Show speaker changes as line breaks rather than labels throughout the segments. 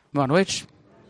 Boa noite.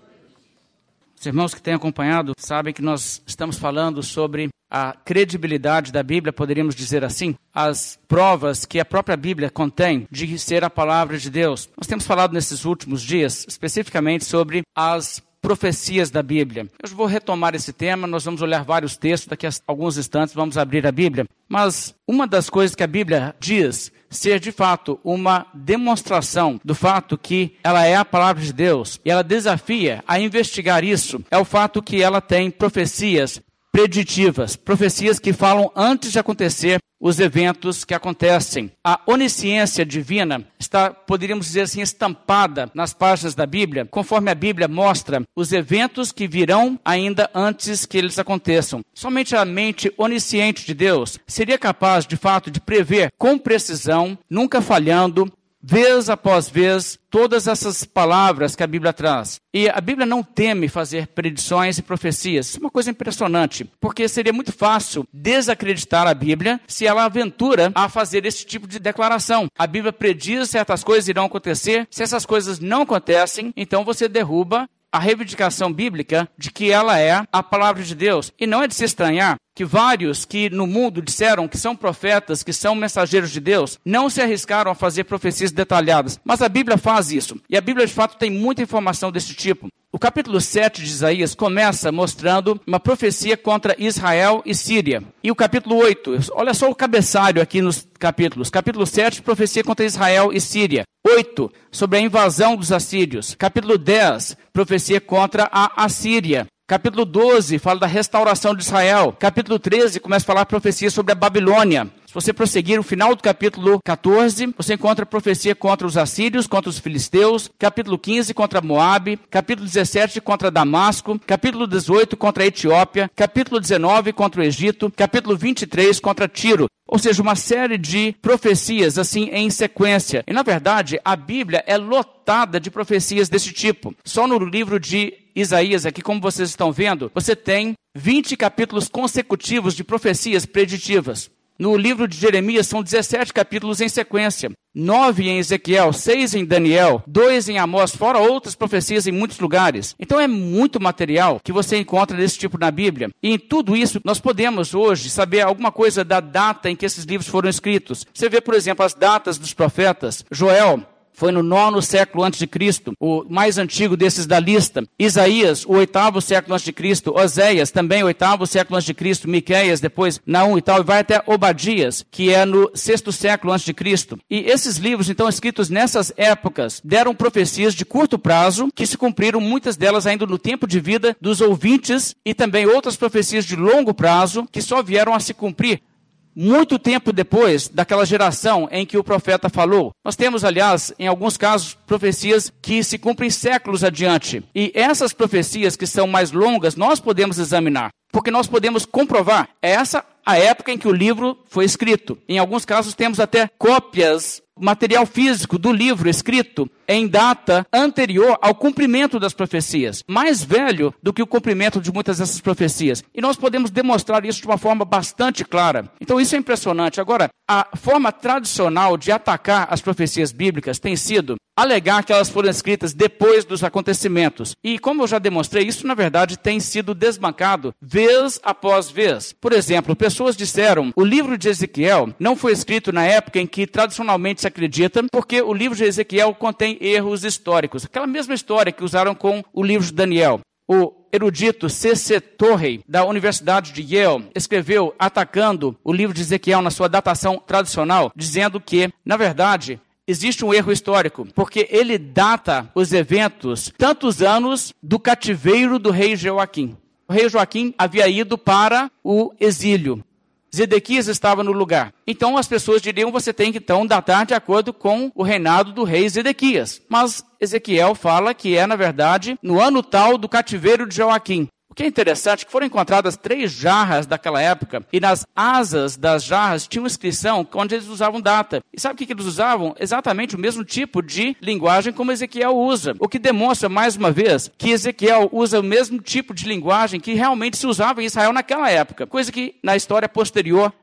Os irmãos que têm acompanhado sabem que nós estamos falando sobre a credibilidade da Bíblia, poderíamos dizer assim, as provas que a própria Bíblia contém de ser a palavra de Deus. Nós temos falado nesses últimos dias, especificamente sobre as profecias da Bíblia. Eu vou retomar esse tema, nós vamos olhar vários textos, daqui a alguns instantes vamos abrir a Bíblia. Mas uma das coisas que a Bíblia diz ser de fato uma demonstração do fato que ela é a palavra de Deus, e ela desafia a investigar isso, é o fato que ela tem profecias preditivas, profecias que falam antes de acontecer os eventos que acontecem. A onisciência divina está, poderíamos dizer assim, estampada nas páginas da Bíblia, conforme a Bíblia mostra os eventos que virão ainda antes que eles aconteçam. Somente a mente onisciente de Deus seria capaz, de fato, de prever com precisão, nunca falhando, vez após vez, todas essas palavras que a Bíblia traz. E a Bíblia não teme fazer predições e profecias. Isso é uma coisa impressionante, porque seria muito fácil desacreditar a Bíblia se ela aventura a fazer esse tipo de declaração. A Bíblia prediz certas coisas irão acontecer, se essas coisas não acontecem, então você derruba a reivindicação bíblica de que ela é a palavra de Deus. E não é de se estranhar que vários que no mundo disseram que são profetas, que são mensageiros de Deus, não se arriscaram a fazer profecias detalhadas. Mas a Bíblia faz isso. E a Bíblia, de fato, tem muita informação desse tipo. O capítulo 7 de Isaías começa mostrando uma profecia contra Israel e Síria. E o capítulo 8, olha só o cabeçalho aqui nos capítulos. Capítulo 7, profecia contra Israel e Síria. 8, sobre a invasão dos assírios. Capítulo 10, profecia contra a Assíria. Capítulo 12 fala da restauração de Israel. Capítulo 13 começa a falar profecia sobre a Babilônia. Se você prosseguir no final do capítulo 14, você encontra profecia contra os assírios, contra os filisteus. Capítulo 15 contra Moabe. Capítulo 17 contra Damasco. Capítulo 18 contra a Etiópia. Capítulo 19 contra o Egito. Capítulo 23 contra Tiro. Ou seja, uma série de profecias assim em sequência. E na verdade, a Bíblia é lotada de profecias desse tipo. Só no livro de Isaías, aqui como vocês estão vendo, você tem 20 capítulos consecutivos de profecias preditivas. No livro de Jeremias são 17 capítulos em sequência. 9 em Ezequiel, 6 em Daniel, 2 em Amós, fora outras profecias em muitos lugares. Então é muito material que você encontra desse tipo na Bíblia. E em tudo isso, nós podemos hoje saber alguma coisa da data em que esses livros foram escritos. Você vê, por exemplo, as datas dos profetas. Joel foi no 9º século antes de Cristo, o mais antigo desses da lista. Isaías, o 8º século antes de Cristo. Oséias, também o 8º século antes de Cristo. Miqueias, depois Naum e tal, e vai até Obadias, que é no 6º século antes de Cristo. E esses livros, então, escritos nessas épocas, deram profecias de curto prazo, que se cumpriram, muitas delas ainda no tempo de vida dos ouvintes, e também outras profecias de longo prazo, que só vieram a se cumprir muito tempo depois daquela geração em que o profeta falou. Nós temos, aliás, em alguns casos, profecias que se cumprem séculos adiante. E essas profecias que são mais longas, nós podemos examinar, porque nós podemos comprovar. É essa a época em que o livro foi escrito. Em alguns casos, temos até cópias, material físico do livro escrito em data anterior ao cumprimento das profecias, mais velho do que o cumprimento de muitas dessas profecias. E nós podemos demonstrar isso de uma forma bastante clara. Então isso é impressionante. Agora, a forma tradicional de atacar as profecias bíblicas tem sido alegar que elas foram escritas depois dos acontecimentos. E como eu já demonstrei, isso na verdade tem sido desbancado vez após vez. Por exemplo, pessoas disseram o livro de Ezequiel não foi escrito na época em que tradicionalmente se acredita, porque o livro de Ezequiel contém erros históricos. Aquela mesma história que usaram com o livro de Daniel. O erudito C.C. Torrey, da Universidade de Yale, escreveu atacando o livro de Ezequiel na sua datação tradicional, dizendo que, na verdade, existe um erro histórico, porque ele data os eventos tantos anos do cativeiro do rei Joaquim. O rei Joaquim havia ido para o exílio. Zedequias estava no lugar. Então as pessoas diriam, você tem que então datar de acordo com o reinado do rei Zedequias. Mas Ezequiel fala que é, na verdade, no ano tal do cativeiro de Joaquim. O que é interessante é que foram encontradas 3 jarras daquela época, e nas asas das jarras tinha uma inscrição onde eles usavam data. E sabe o que eles usavam? Exatamente o mesmo tipo de linguagem como Ezequiel usa. O que demonstra, mais uma vez, que Ezequiel usa o mesmo tipo de linguagem que realmente se usava em Israel naquela época. Coisa que, na história posterior,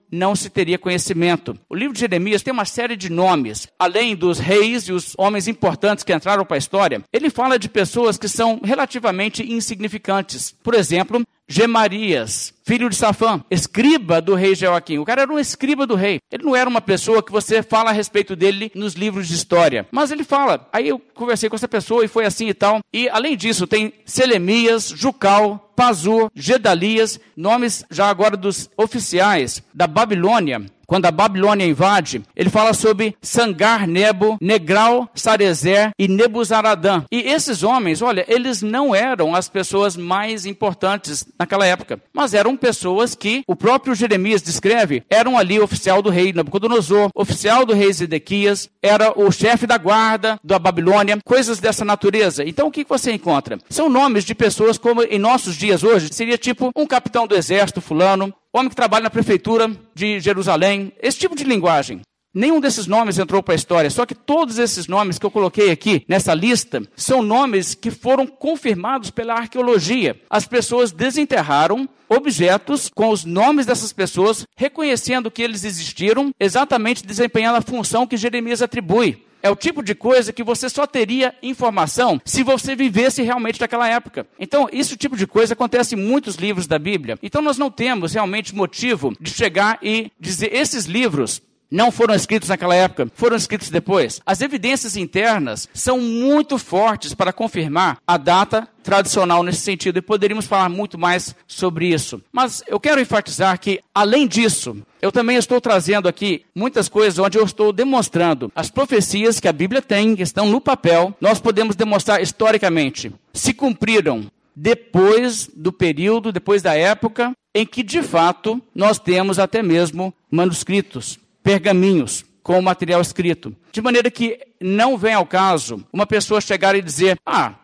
não se teria conhecimento. O livro de Jeremias tem uma série de nomes, além dos reis e os homens importantes que entraram para a história. Ele fala de pessoas que são relativamente insignificantes. Por exemplo, Gemarias, filho de Safã, escriba do rei Joaquim. O cara era um escriba do rei. Ele não era uma pessoa que você fala a respeito dele nos livros de história. Mas ele fala. Aí eu conversei com essa pessoa e foi assim e tal. E além disso, tem Selemias, Jucal, Pazur, Gedalias, nomes já agora dos oficiais da Babilônia. Quando a Babilônia invade, ele fala sobre Sangar Nebo, Negral Sarezer e Nebuzaradã. E esses homens, olha, eles não eram as pessoas mais importantes naquela época, mas eram pessoas que o próprio Jeremias descreve, eram ali oficial do rei Nabucodonosor, oficial do rei Zedequias, era o chefe da guarda da Babilônia, coisas dessa natureza. Então o que você encontra? São nomes de pessoas como em nossos dias hoje, seria tipo um capitão do exército fulano, homem que trabalha na prefeitura de Jerusalém, esse tipo de linguagem. Nenhum desses nomes entrou para a história, só que todos esses nomes que eu coloquei aqui nessa lista são nomes que foram confirmados pela arqueologia. As pessoas desenterraram objetos com os nomes dessas pessoas, reconhecendo que eles existiram, exatamente desempenhando a função que Jeremias atribui. É o tipo de coisa que você só teria informação se você vivesse realmente naquela época. Então, esse tipo de coisa acontece em muitos livros da Bíblia. Então, nós não temos realmente motivo de chegar e dizer esses livros não foram escritos naquela época, foram escritos depois. As evidências internas são muito fortes para confirmar a data tradicional nesse sentido, e poderíamos falar muito mais sobre isso. Mas eu quero enfatizar que, além disso, eu também estou trazendo aqui muitas coisas onde eu estou demonstrando as profecias que a Bíblia tem, que estão no papel, nós podemos demonstrar historicamente, se cumpriram depois do período, depois da época, em que, de fato, nós temos até mesmo manuscritos, pergaminhos com o material escrito. De maneira que não vem ao caso uma pessoa chegar e dizer,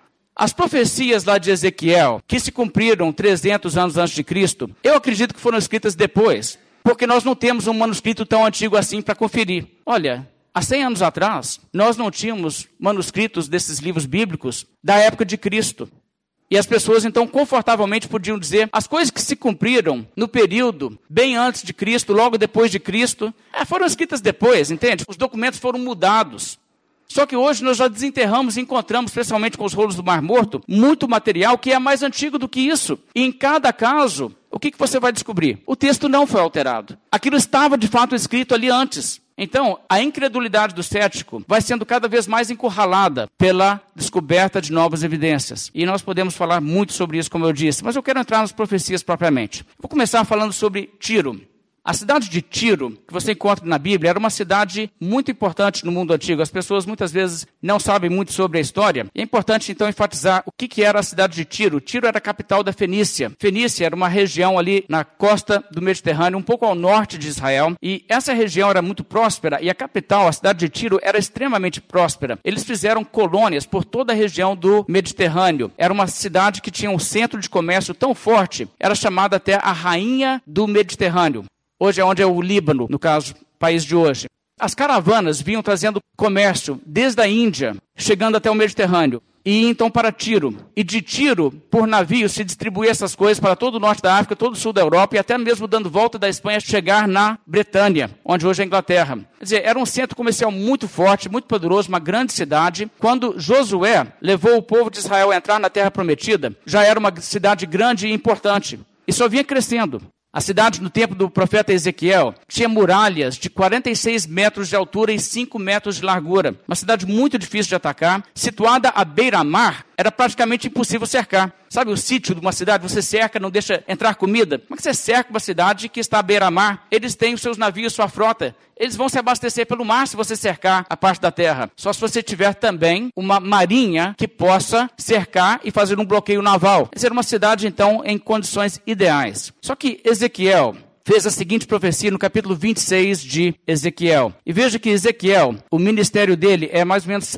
as profecias lá de Ezequiel, que se cumpriram 300 anos antes de Cristo, eu acredito que foram escritas depois, porque nós não temos um manuscrito tão antigo assim para conferir. Olha, há 100 anos atrás, nós não tínhamos manuscritos desses livros bíblicos da época de Cristo. E as pessoas, então, confortavelmente podiam dizer as coisas que se cumpriram no período bem antes de Cristo, logo depois de Cristo, foram escritas depois, entende? Os documentos foram mudados. Só que hoje nós já desenterramos e encontramos, especialmente com os rolos do Mar Morto, muito material que é mais antigo do que isso. E em cada caso, o que você vai descobrir? O texto não foi alterado. Aquilo estava, de fato, escrito ali antes. Então, a incredulidade do cético vai sendo cada vez mais encurralada pela descoberta de novas evidências. E nós podemos falar muito sobre isso, como eu disse, mas eu quero entrar nas profecias propriamente. Vou começar falando sobre Tiro. A cidade de Tiro, que você encontra na Bíblia, era uma cidade muito importante no mundo antigo. As pessoas muitas vezes não sabem muito sobre a história. E é importante, então, enfatizar o que era a cidade de Tiro. Tiro era a capital da Fenícia. Fenícia era uma região ali na costa do Mediterrâneo, um pouco ao norte de Israel. E essa região era muito próspera e a capital, a cidade de Tiro, era extremamente próspera. Eles fizeram colônias por toda a região do Mediterrâneo. Era uma cidade que tinha um centro de comércio tão forte, era chamada até a Rainha do Mediterrâneo. Hoje é onde é o Líbano, no caso, país de hoje. As caravanas vinham trazendo comércio desde a Índia, chegando até o Mediterrâneo, e então para Tiro. E de Tiro, por navio, se distribuía essas coisas para todo o norte da África, todo o sul da Europa, e até mesmo dando volta da Espanha, chegar na Bretanha, onde hoje é a Inglaterra. Quer dizer, era um centro comercial muito forte, muito poderoso, uma grande cidade. Quando Josué levou o povo de Israel a entrar na Terra Prometida, já era uma cidade grande e importante, e só vinha crescendo. A cidade, no tempo do profeta Ezequiel, tinha muralhas de 46 metros de altura e 5 metros de largura. Uma cidade muito difícil de atacar. Situada à beira-mar, era praticamente impossível cercar. Sabe o sítio de uma cidade? Você cerca, não deixa entrar comida. Como é que você cerca uma cidade que está à beira-mar? Eles têm os seus navios, sua frota. Eles vão se abastecer pelo mar se você cercar a parte da terra. Só se você tiver também uma marinha que possa cercar e fazer um bloqueio naval. Essa era uma cidade, então, em condições ideais. Só que Ezequiel fez a seguinte profecia no capítulo 26 de Ezequiel. E veja que Ezequiel, o ministério dele é mais ou menos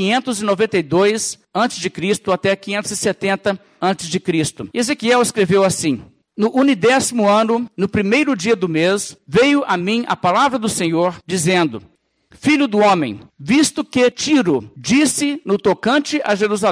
592 a.C. até 570 a.C. Ezequiel escreveu assim: no 10º ano, no primeiro dia do mês, veio a mim a palavra do Senhor, dizendo: Filho do homem, visto que Tiro disse no tocante a Jerusalém,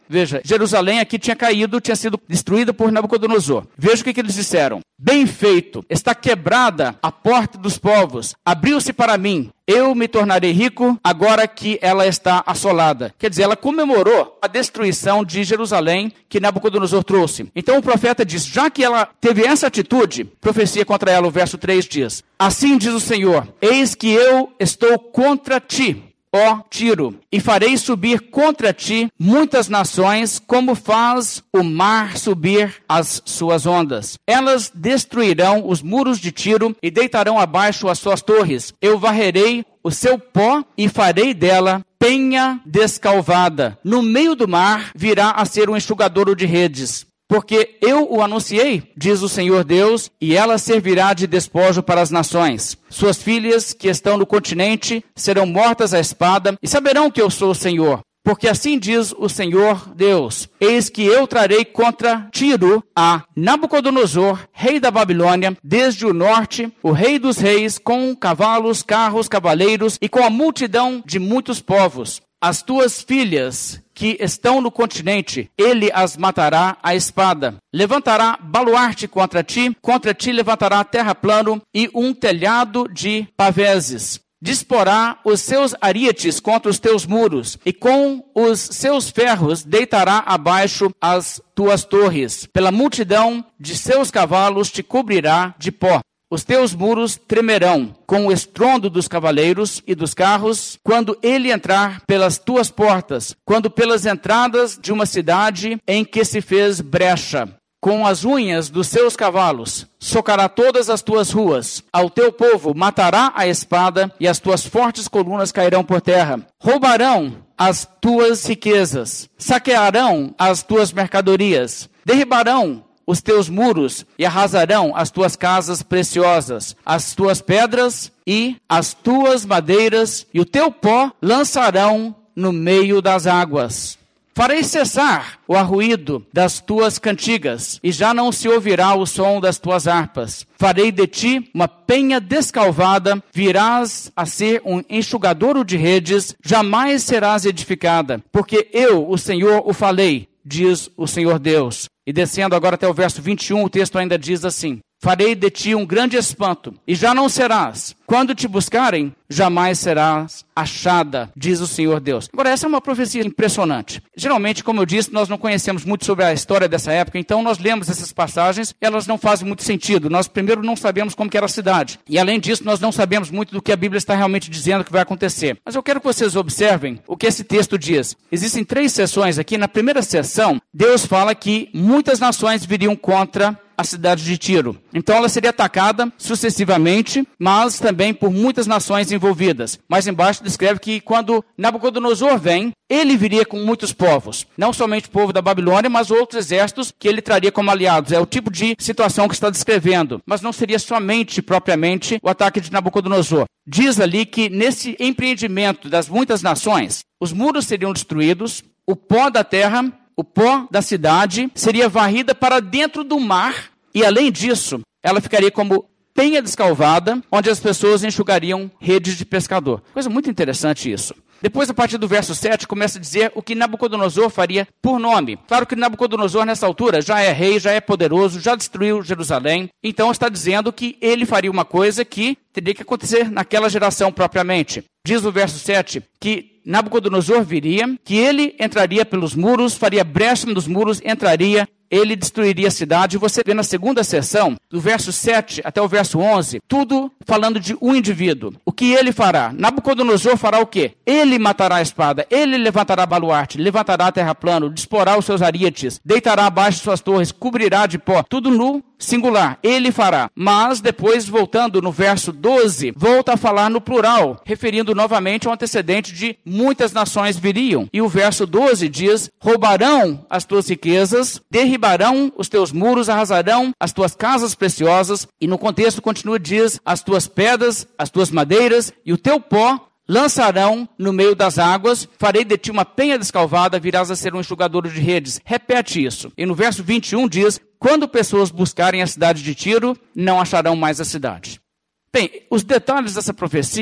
Veja, Jerusalém aqui tinha caído, tinha sido destruída por Nabucodonosor. Veja o que eles disseram. Bem feito, está quebrada a porta dos povos, abriu-se para mim. Eu me tornarei rico agora que ela está assolada. Quer dizer, ela comemorou a destruição de Jerusalém que Nabucodonosor trouxe. Então o profeta diz, já que ela teve essa atitude, profecia contra ela, o verso 3 diz, assim diz o Senhor, eis que eu estou contra ti, ó Tiro, e farei subir contra ti muitas nações, como faz o mar subir as suas ondas. Elas destruirão os muros de Tiro e deitarão abaixo as suas torres. Eu varrerei o seu pó e farei dela penha descalvada. No meio do mar virá a ser um enxugadouro de redes. Porque eu o anunciei, diz o Senhor Deus, e ela servirá de despojo para as nações. Suas filhas que estão no continente serão mortas à espada, e saberão que eu sou o Senhor. Porque assim diz o Senhor Deus, eis que eu trarei contra Tiro a Nabucodonosor, rei da Babilônia, desde o norte, o rei dos reis, com cavalos, carros, cavaleiros, e com a multidão de muitos povos. As tuas filhas que estão no continente, ele as matará à espada. Levantará baluarte contra ti levantará terraplano e um telhado de paveses. Disporá os seus arietes contra os teus muros, e com os seus ferros deitará abaixo as tuas torres. Pela multidão de seus cavalos te cobrirá de pó. Os teus muros tremerão com o estrondo dos cavaleiros e dos carros, quando ele entrar pelas tuas portas, quando pelas entradas de uma cidade em que se fez brecha. Com as unhas dos seus cavalos, socará todas as tuas ruas. Ao teu povo matará a espada, e as tuas fortes colunas cairão por terra. Roubarão as tuas riquezas, saquearão as tuas mercadorias, derribarão os teus muros e arrasarão as tuas casas preciosas, as tuas pedras e as tuas madeiras, e o teu pó lançarão no meio das águas. Farei cessar o arruído das tuas cantigas, e já não se ouvirá o som das tuas harpas. Farei de ti uma penha descalvada, virás a ser um enxugadouro de redes, jamais serás edificada, porque eu, o Senhor, o falei, diz o Senhor Deus. E descendo agora até o verso 21, o texto ainda diz assim, farei de ti um grande espanto, e já não serás. Quando te buscarem, jamais serás achada, diz o Senhor Deus. Agora, essa é uma profecia impressionante. Geralmente, como eu disse, nós não conhecemos muito sobre a história dessa época, então nós lemos essas passagens, elas não fazem muito sentido. Nós, primeiro, não sabemos como que era a cidade. E, além disso, nós não sabemos muito do que a Bíblia está realmente dizendo que vai acontecer. Mas eu quero que vocês observem o que esse texto diz. Existem 3 sessões aqui. Na primeira sessão, Deus fala que muitas nações viriam contra a cidade de Tiro. Então ela seria atacada sucessivamente, mas também por muitas nações envolvidas. Mais embaixo descreve que quando Nabucodonosor vem, ele viria com muitos povos. Não somente o povo da Babilônia, mas outros exércitos que ele traria como aliados. É o tipo de situação que está descrevendo. Mas não seria somente, propriamente, o ataque de Nabucodonosor. Diz ali que nesse empreendimento das muitas nações, os muros seriam destruídos, o pó da terra, o pó da cidade seria varrida para dentro do mar, e além disso, ela ficaria como penha descalvada, onde as pessoas enxugariam redes de pescador. Coisa muito interessante isso. Depois, a partir do verso 7, começa a dizer o que Nabucodonosor faria por nome. Claro que Nabucodonosor, nessa altura, já é rei, já é poderoso, já destruiu Jerusalém. Então, está dizendo que ele faria uma coisa que teria que acontecer naquela geração propriamente. Diz o verso 7 que Nabucodonosor viria, que ele entraria pelos muros, faria brecha nos muros, entraria, ele destruiria a cidade. Você vê na segunda sessão, do verso 7 até o verso 11, tudo falando de um indivíduo. O que ele fará? Nabucodonosor fará o quê? Ele matará a espada, ele levantará baluarte, levantará terraplano, disporá os seus arietes, deitará abaixo suas torres, cobrirá de pó, tudo no singular, ele fará. Mas depois, voltando no verso 12, volta a falar no plural, referindo novamente ao antecedente de muitas nações viriam. E o verso 12 diz, roubarão as tuas riquezas, derribarão os teus muros, arrasarão as tuas casas preciosas. E no contexto continua, diz, as tuas pedras, as tuas madeiras e o teu pó lançarão no meio das águas, farei de ti uma penha descalvada, virás a ser um enxugador de redes. Repete isso. E no verso 21 diz, quando pessoas buscarem a cidade de Tiro, não acharão mais a cidade. Bem, os detalhes dessa profecia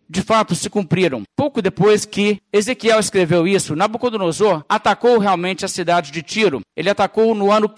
de fato se cumpriram. Pouco depois que Ezequiel escreveu isso, Nabucodonosor atacou realmente a cidade de Tiro. Ele atacou no ano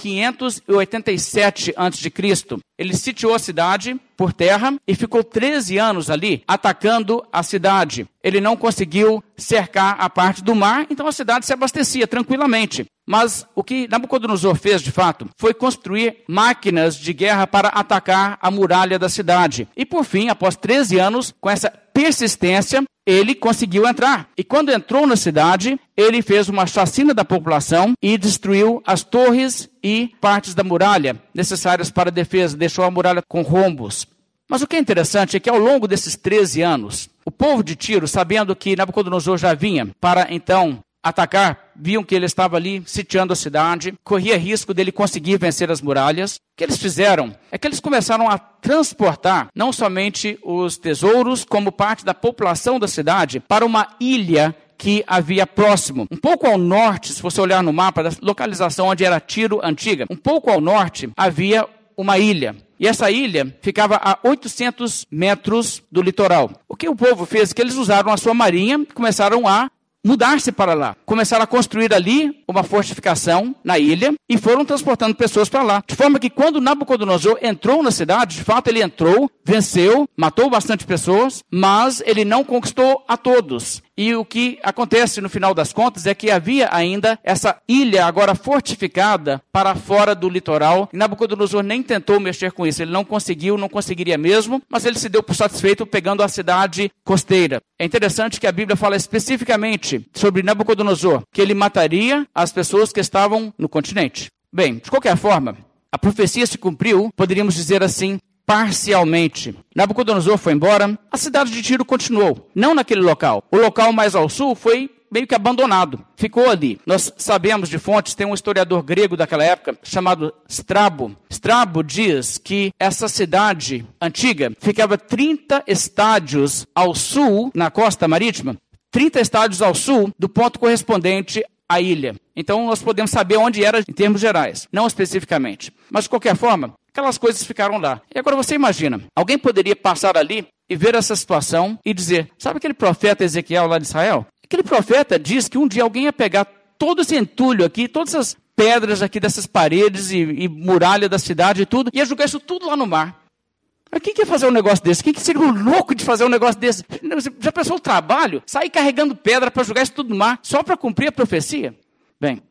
587 a.C. Ele sitiou a cidade por terra e ficou 13 anos ali atacando a cidade. Ele não conseguiu cercar a parte do mar, então a cidade se abastecia tranquilamente. Mas o que Nabucodonosor fez, de fato, foi construir máquinas de guerra para atacar a muralha da cidade. E, por fim, após 13 anos, com essa persistência, ele conseguiu entrar. E quando entrou na cidade, ele fez uma chacina da população e destruiu as torres e partes da muralha necessárias para a defesa. Deixou a muralha com rombos. Mas o que é interessante é que ao longo desses 13 anos, o povo de Tiro, sabendo que Nabucodonosor já vinha para então atacar, viam que ele estava ali sitiando a cidade, corria risco dele conseguir vencer as muralhas. O que eles fizeram é que eles começaram a transportar não somente os tesouros, como parte da população da cidade, para uma ilha que havia próximo. Um pouco ao norte, se você olhar no mapa da localização onde era Tiro antiga, um pouco ao norte havia uma ilha. E essa ilha ficava a 800 metros do litoral. O que o povo fez é que eles usaram a sua marinha e começaram a mudar-se para lá. Começaram a construir ali uma fortificação na ilha e foram transportando pessoas para lá. De forma que quando Nabucodonosor entrou na cidade, de fato ele entrou, venceu, matou bastante pessoas, mas ele não conquistou a todos. E o que acontece no final das contas é que havia ainda essa ilha agora fortificada para fora do litoral. E Nabucodonosor nem tentou mexer com isso. Ele não conseguiu, não conseguiria mesmo, mas ele se deu por satisfeito pegando a cidade costeira. É interessante que a Bíblia fala especificamente sobre Nabucodonosor, que ele mataria as pessoas que estavam no continente. Bem, de qualquer forma, a profecia se cumpriu, poderíamos dizer assim, parcialmente. Nabucodonosor foi embora, a cidade de Tiro continuou, não naquele local. O local mais ao sul foi meio que abandonado, ficou ali. Nós sabemos de fontes, tem um historiador grego daquela época, chamado Strabo. Strabo diz que essa cidade antiga ficava 30 estádios ao sul, na costa marítima, 30 estádios ao sul do ponto correspondente à ilha. Então nós podemos saber onde era em termos gerais, não especificamente. Mas de qualquer forma, aquelas coisas ficaram lá. E agora você imagina, alguém poderia passar ali e ver essa situação e dizer, sabe aquele profeta Ezequiel lá de Israel? Aquele profeta diz que um dia alguém ia pegar todo esse entulho aqui, todas essas pedras aqui dessas paredes e muralha da cidade e tudo, e ia jogar isso tudo lá no mar. Mas quem quer fazer um negócio desse? Quem que seria o louco de fazer um negócio desse? Já pensou o trabalho? Sair carregando pedra para jogar isso tudo no mar, só para cumprir a profecia? Bem,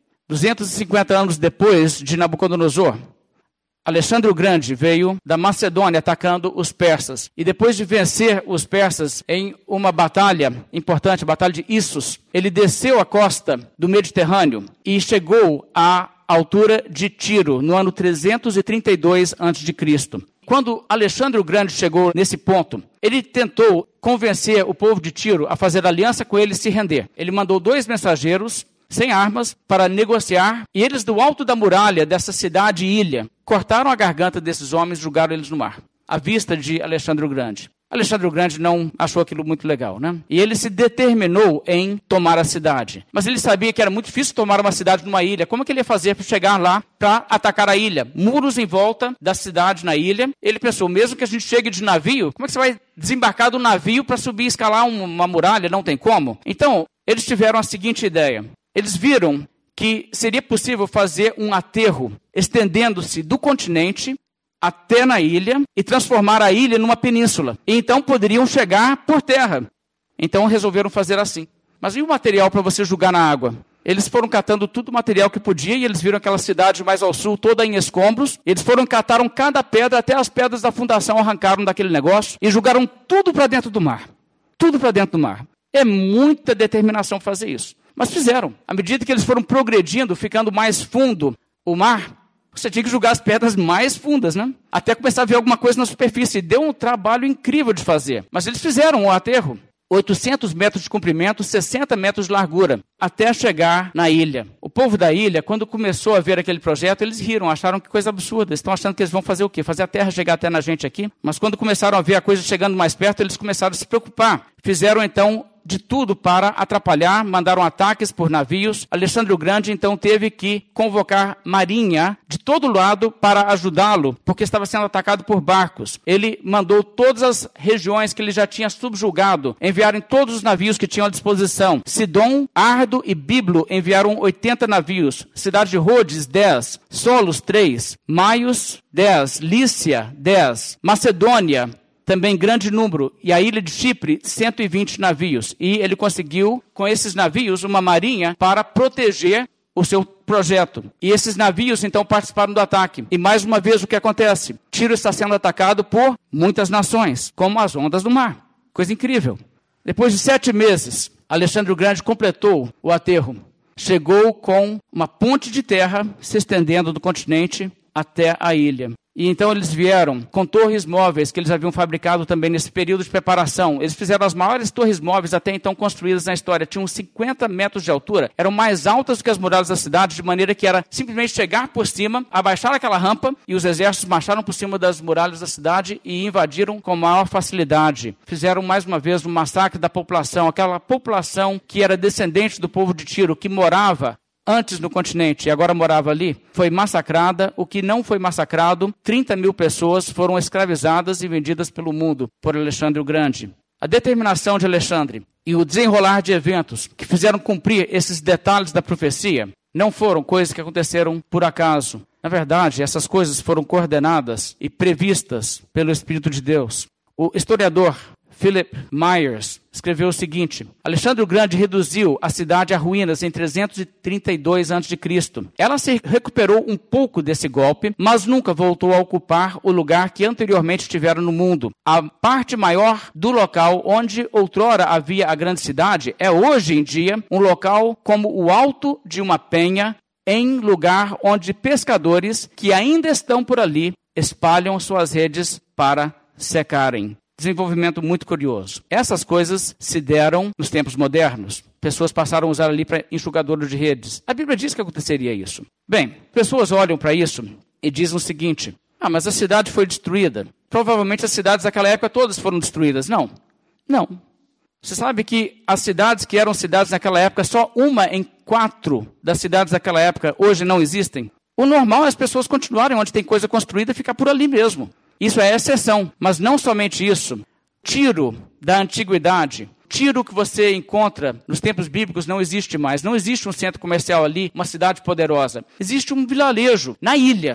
250 anos depois de Nabucodonosor, Alexandre o Grande veio da Macedônia atacando os persas. E depois de vencer os persas em uma batalha importante, a batalha de Issos, ele desceu a costa do Mediterrâneo e chegou à altura de Tiro, no ano 332 a.C. Quando Alexandre o Grande chegou nesse ponto, ele tentou convencer o povo de Tiro a fazer aliança com ele e se render. Ele mandou 2 mensageiros sem armas, para negociar, e eles do alto da muralha dessa cidade e ilha, cortaram a garganta desses homens e jogaram eles no mar, à vista de Alexandre o Grande. Alexandre o Grande não achou aquilo muito legal, né? E ele se determinou em tomar a cidade. Mas ele sabia que era muito difícil tomar uma cidade numa ilha. Como é que ele ia fazer para chegar lá para atacar a ilha? Muros em volta da cidade na ilha. Ele pensou, mesmo que a gente chegue de navio, como é que você vai desembarcar do navio para subir e escalar uma muralha? Não tem como. Então, eles tiveram a seguinte ideia. Eles viram que seria possível fazer um aterro estendendo-se do continente até na ilha e transformar a ilha numa península. E então poderiam chegar por terra. Então resolveram fazer assim. Mas e o material para você jogar na água? Eles foram catando todo o material que podia e eles viram aquela cidade mais ao sul toda em escombros. Eles cataram cada pedra, até as pedras da fundação arrancaram daquele negócio e jogaram tudo para dentro do mar. Tudo para dentro do mar. É muita determinação fazer isso. Mas fizeram. À medida que eles foram progredindo, ficando mais fundo o mar, você tinha que jogar as pedras mais fundas, né? Até começar a ver alguma coisa na superfície. Deu um trabalho incrível de fazer. Mas eles fizeram um aterro. 800 metros de comprimento, 60 metros de largura, até chegar na ilha. O povo da ilha, quando começou a ver aquele projeto, eles riram, acharam que coisa absurda. Eles estão achando que eles vão fazer o quê? Fazer a terra chegar até na gente aqui? Mas quando começaram a ver a coisa chegando mais perto, eles começaram a se preocupar. Fizeram, então, de tudo para atrapalhar, mandaram ataques por navios. Alexandre o Grande, então, teve que convocar marinha de todo lado para ajudá-lo, porque estava sendo atacado por barcos. Ele mandou todas as regiões que ele já tinha subjugado, enviaram todos os navios que tinham à disposição. Sidom, Ardo e Biblo enviaram 80 navios. Cidade de Rhodes, 10. Solos, 3. Maios, 10. Lícia, 10. Macedônia, também grande número, e a ilha de Chipre, 120 navios. E ele conseguiu, com esses navios, uma marinha para proteger o seu projeto. E esses navios, então, participaram do ataque. E mais uma vez, o que acontece? Tiro está sendo atacado por muitas nações, como as ondas do mar. Coisa incrível. Depois de 7 meses, Alexandre o Grande completou o aterro. Chegou com uma ponte de terra se estendendo do continente até a ilha. E então eles vieram com torres móveis que eles haviam fabricado também nesse período de preparação. Eles fizeram as maiores torres móveis até então construídas na história. Tinham 50 metros de altura. Eram mais altas do que as muralhas da cidade, de maneira que era simplesmente chegar por cima, abaixar aquela rampa, e os exércitos marcharam por cima das muralhas da cidade e invadiram com maior facilidade. Fizeram mais uma vez um massacre da população, aquela população que era descendente do povo de Tiro, que morava antes no continente e agora morava ali, foi massacrada. O que não foi massacrado, 30 mil pessoas foram escravizadas e vendidas pelo mundo por Alexandre o Grande. A determinação de Alexandre e o desenrolar de eventos que fizeram cumprir esses detalhes da profecia não foram coisas que aconteceram por acaso. Na verdade, essas coisas foram coordenadas e previstas pelo Espírito de Deus. O historiador Philip Myers escreveu o seguinte: Alexandre o Grande reduziu a cidade a ruínas em 332 a.C. Ela se recuperou um pouco desse golpe, mas nunca voltou a ocupar o lugar que anteriormente tivera no mundo. A parte maior do local onde outrora havia a grande cidade é hoje em dia um local como o alto de uma penha, em lugar onde pescadores que ainda estão por ali espalham suas redes para secarem. Desenvolvimento muito curioso. Essas coisas se deram nos tempos modernos. Pessoas passaram a usar ali para enxugador de redes. A Bíblia diz que aconteceria isso. Bem, pessoas olham para isso e dizem o seguinte: mas a cidade foi destruída. Provavelmente as cidades daquela época todas foram destruídas. Não. Você sabe que as cidades que eram cidades naquela época, só 1 em 4 das cidades daquela época hoje não existem? O normal é as pessoas continuarem onde tem coisa construída e ficar por ali mesmo. Isso é exceção, mas não somente isso. Tiro da antiguidade, Tiro que você encontra nos tempos bíblicos não existe mais. Não existe um centro comercial ali, uma cidade poderosa. Existe um vilarejo na ilha,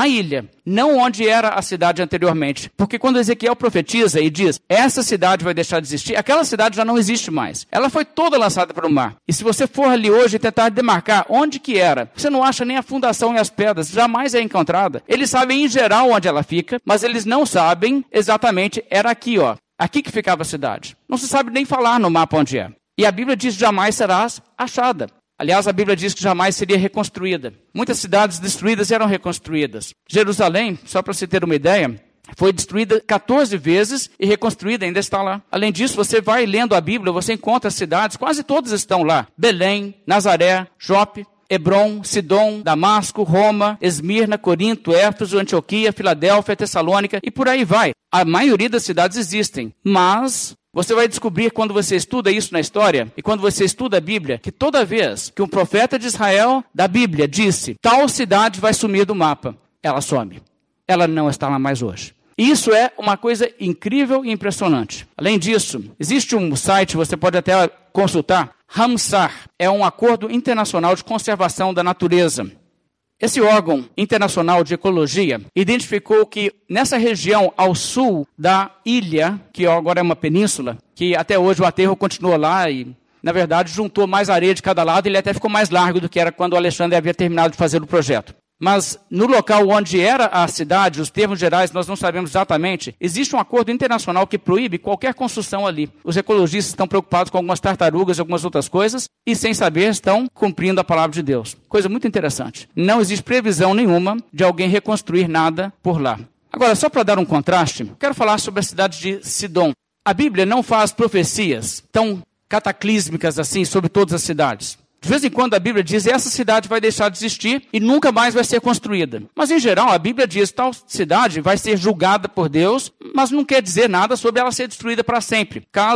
não onde era a cidade anteriormente. Porque quando Ezequiel profetiza e diz, essa cidade vai deixar de existir, aquela cidade já não existe mais. Ela foi toda lançada para o mar. E se você for ali hoje e tentar demarcar onde que era, você não acha nem a fundação e as pedras, jamais é encontrada. Eles sabem em geral onde ela fica, mas eles não sabem exatamente, era aqui, aqui que ficava a cidade. Não se sabe nem falar no mapa onde é. E a Bíblia diz, jamais serás achada. Aliás, a Bíblia diz que jamais seria reconstruída. Muitas cidades destruídas eram reconstruídas. Jerusalém, só para você ter uma ideia, foi destruída 14 vezes e reconstruída, ainda está lá. Além disso, você vai lendo a Bíblia, você encontra cidades, quase todas estão lá. Belém, Nazaré, Jope, Hebrom, Sidom, Damasco, Roma, Esmirna, Corinto, Éfeso, Antioquia, Filadélfia, Tessalônica e por aí vai. A maioria das cidades existem, mas você vai descobrir quando você estuda isso na história e quando você estuda a Bíblia, que toda vez que um profeta de Israel da Bíblia disse, tal cidade vai sumir do mapa, ela some. Ela não está lá mais hoje. Isso é uma coisa incrível e impressionante. Além disso, existe um site, você pode até consultar, Ramsar, é um acordo internacional de conservação da natureza. Esse órgão internacional de ecologia identificou que nessa região ao sul da ilha, que agora é uma península, que até hoje o aterro continua lá e, na verdade, juntou mais areia de cada lado e ele até ficou mais largo do que era quando o Alexandre havia terminado de fazer o projeto. Mas no local onde era a cidade, os termos gerais nós não sabemos exatamente, existe um acordo internacional que proíbe qualquer construção ali. Os ecologistas estão preocupados com algumas tartarugas e algumas outras coisas e, sem saber, estão cumprindo a palavra de Deus. Coisa muito interessante. Não existe previsão nenhuma de alguém reconstruir nada por lá. Agora, só para dar um contraste, quero falar sobre a cidade de Sidom. A Bíblia não faz profecias tão cataclísmicas assim sobre todas as cidades. De vez em quando a Bíblia diz, essa cidade vai deixar de existir e nunca mais vai ser construída. Mas em geral a Bíblia diz, tal cidade vai ser julgada por Deus, mas não quer dizer nada sobre ela ser destruída para sempre, caso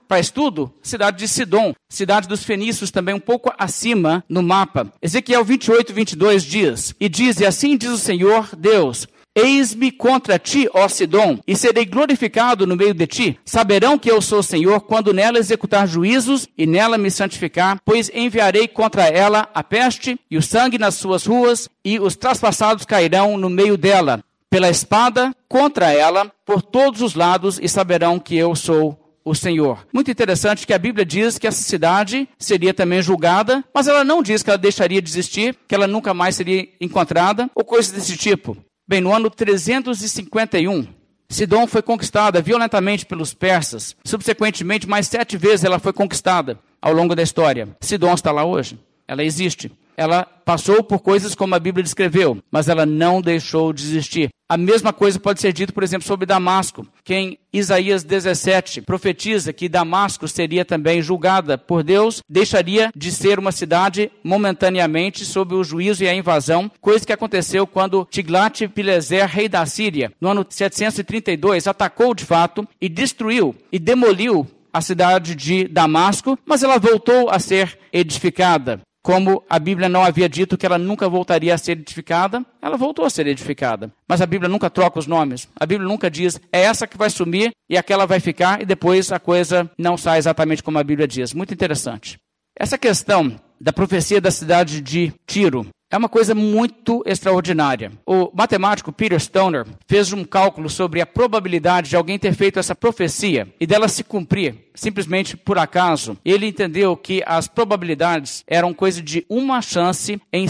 para estudo, cidade de Sidom, cidade dos fenícios também um pouco acima no mapa. Ezequiel 28, 22 diz, e assim diz o Senhor Deus, eis-me contra ti, ó Sidom, e serei glorificado no meio de ti. Saberão que eu sou o Senhor, quando nela executar juízos e nela me santificar, pois enviarei contra ela a peste e o sangue nas suas ruas, e os traspassados cairão no meio dela, pela espada contra ela, por todos os lados, e saberão que eu sou o Senhor. Muito interessante que a Bíblia diz que essa cidade seria também julgada, mas ela não diz que ela deixaria de existir, que ela nunca mais seria encontrada, ou coisa desse tipo. Bem, no ano 351, Sidom foi conquistada violentamente pelos persas. Subsequentemente, mais 7 vezes ela foi conquistada ao longo da história. Sidom está lá hoje. Ela existe. Ela passou por coisas como a Bíblia descreveu, mas ela não deixou de existir. A mesma coisa pode ser dita, por exemplo, sobre Damasco, que em Isaías 17 profetiza que Damasco seria também julgada por Deus, deixaria de ser uma cidade momentaneamente sob o juízo e a invasão, coisa que aconteceu quando Tiglat-Pileser, rei da Síria, no ano 732, atacou de fato e destruiu e demoliu a cidade de Damasco, mas ela voltou a ser edificada. Como a Bíblia não havia dito que ela nunca voltaria a ser edificada, ela voltou a ser edificada. Mas a Bíblia nunca troca os nomes. A Bíblia nunca diz, é essa que vai sumir e aquela vai ficar, e depois a coisa não sai exatamente como a Bíblia diz. Muito interessante. Essa questão da profecia da cidade de Tiro é uma coisa muito extraordinária. O matemático Peter Stoner fez um cálculo sobre a probabilidade de alguém ter feito essa profecia e dela se cumprir, simplesmente por acaso. Ele entendeu que as probabilidades eram coisa de uma chance em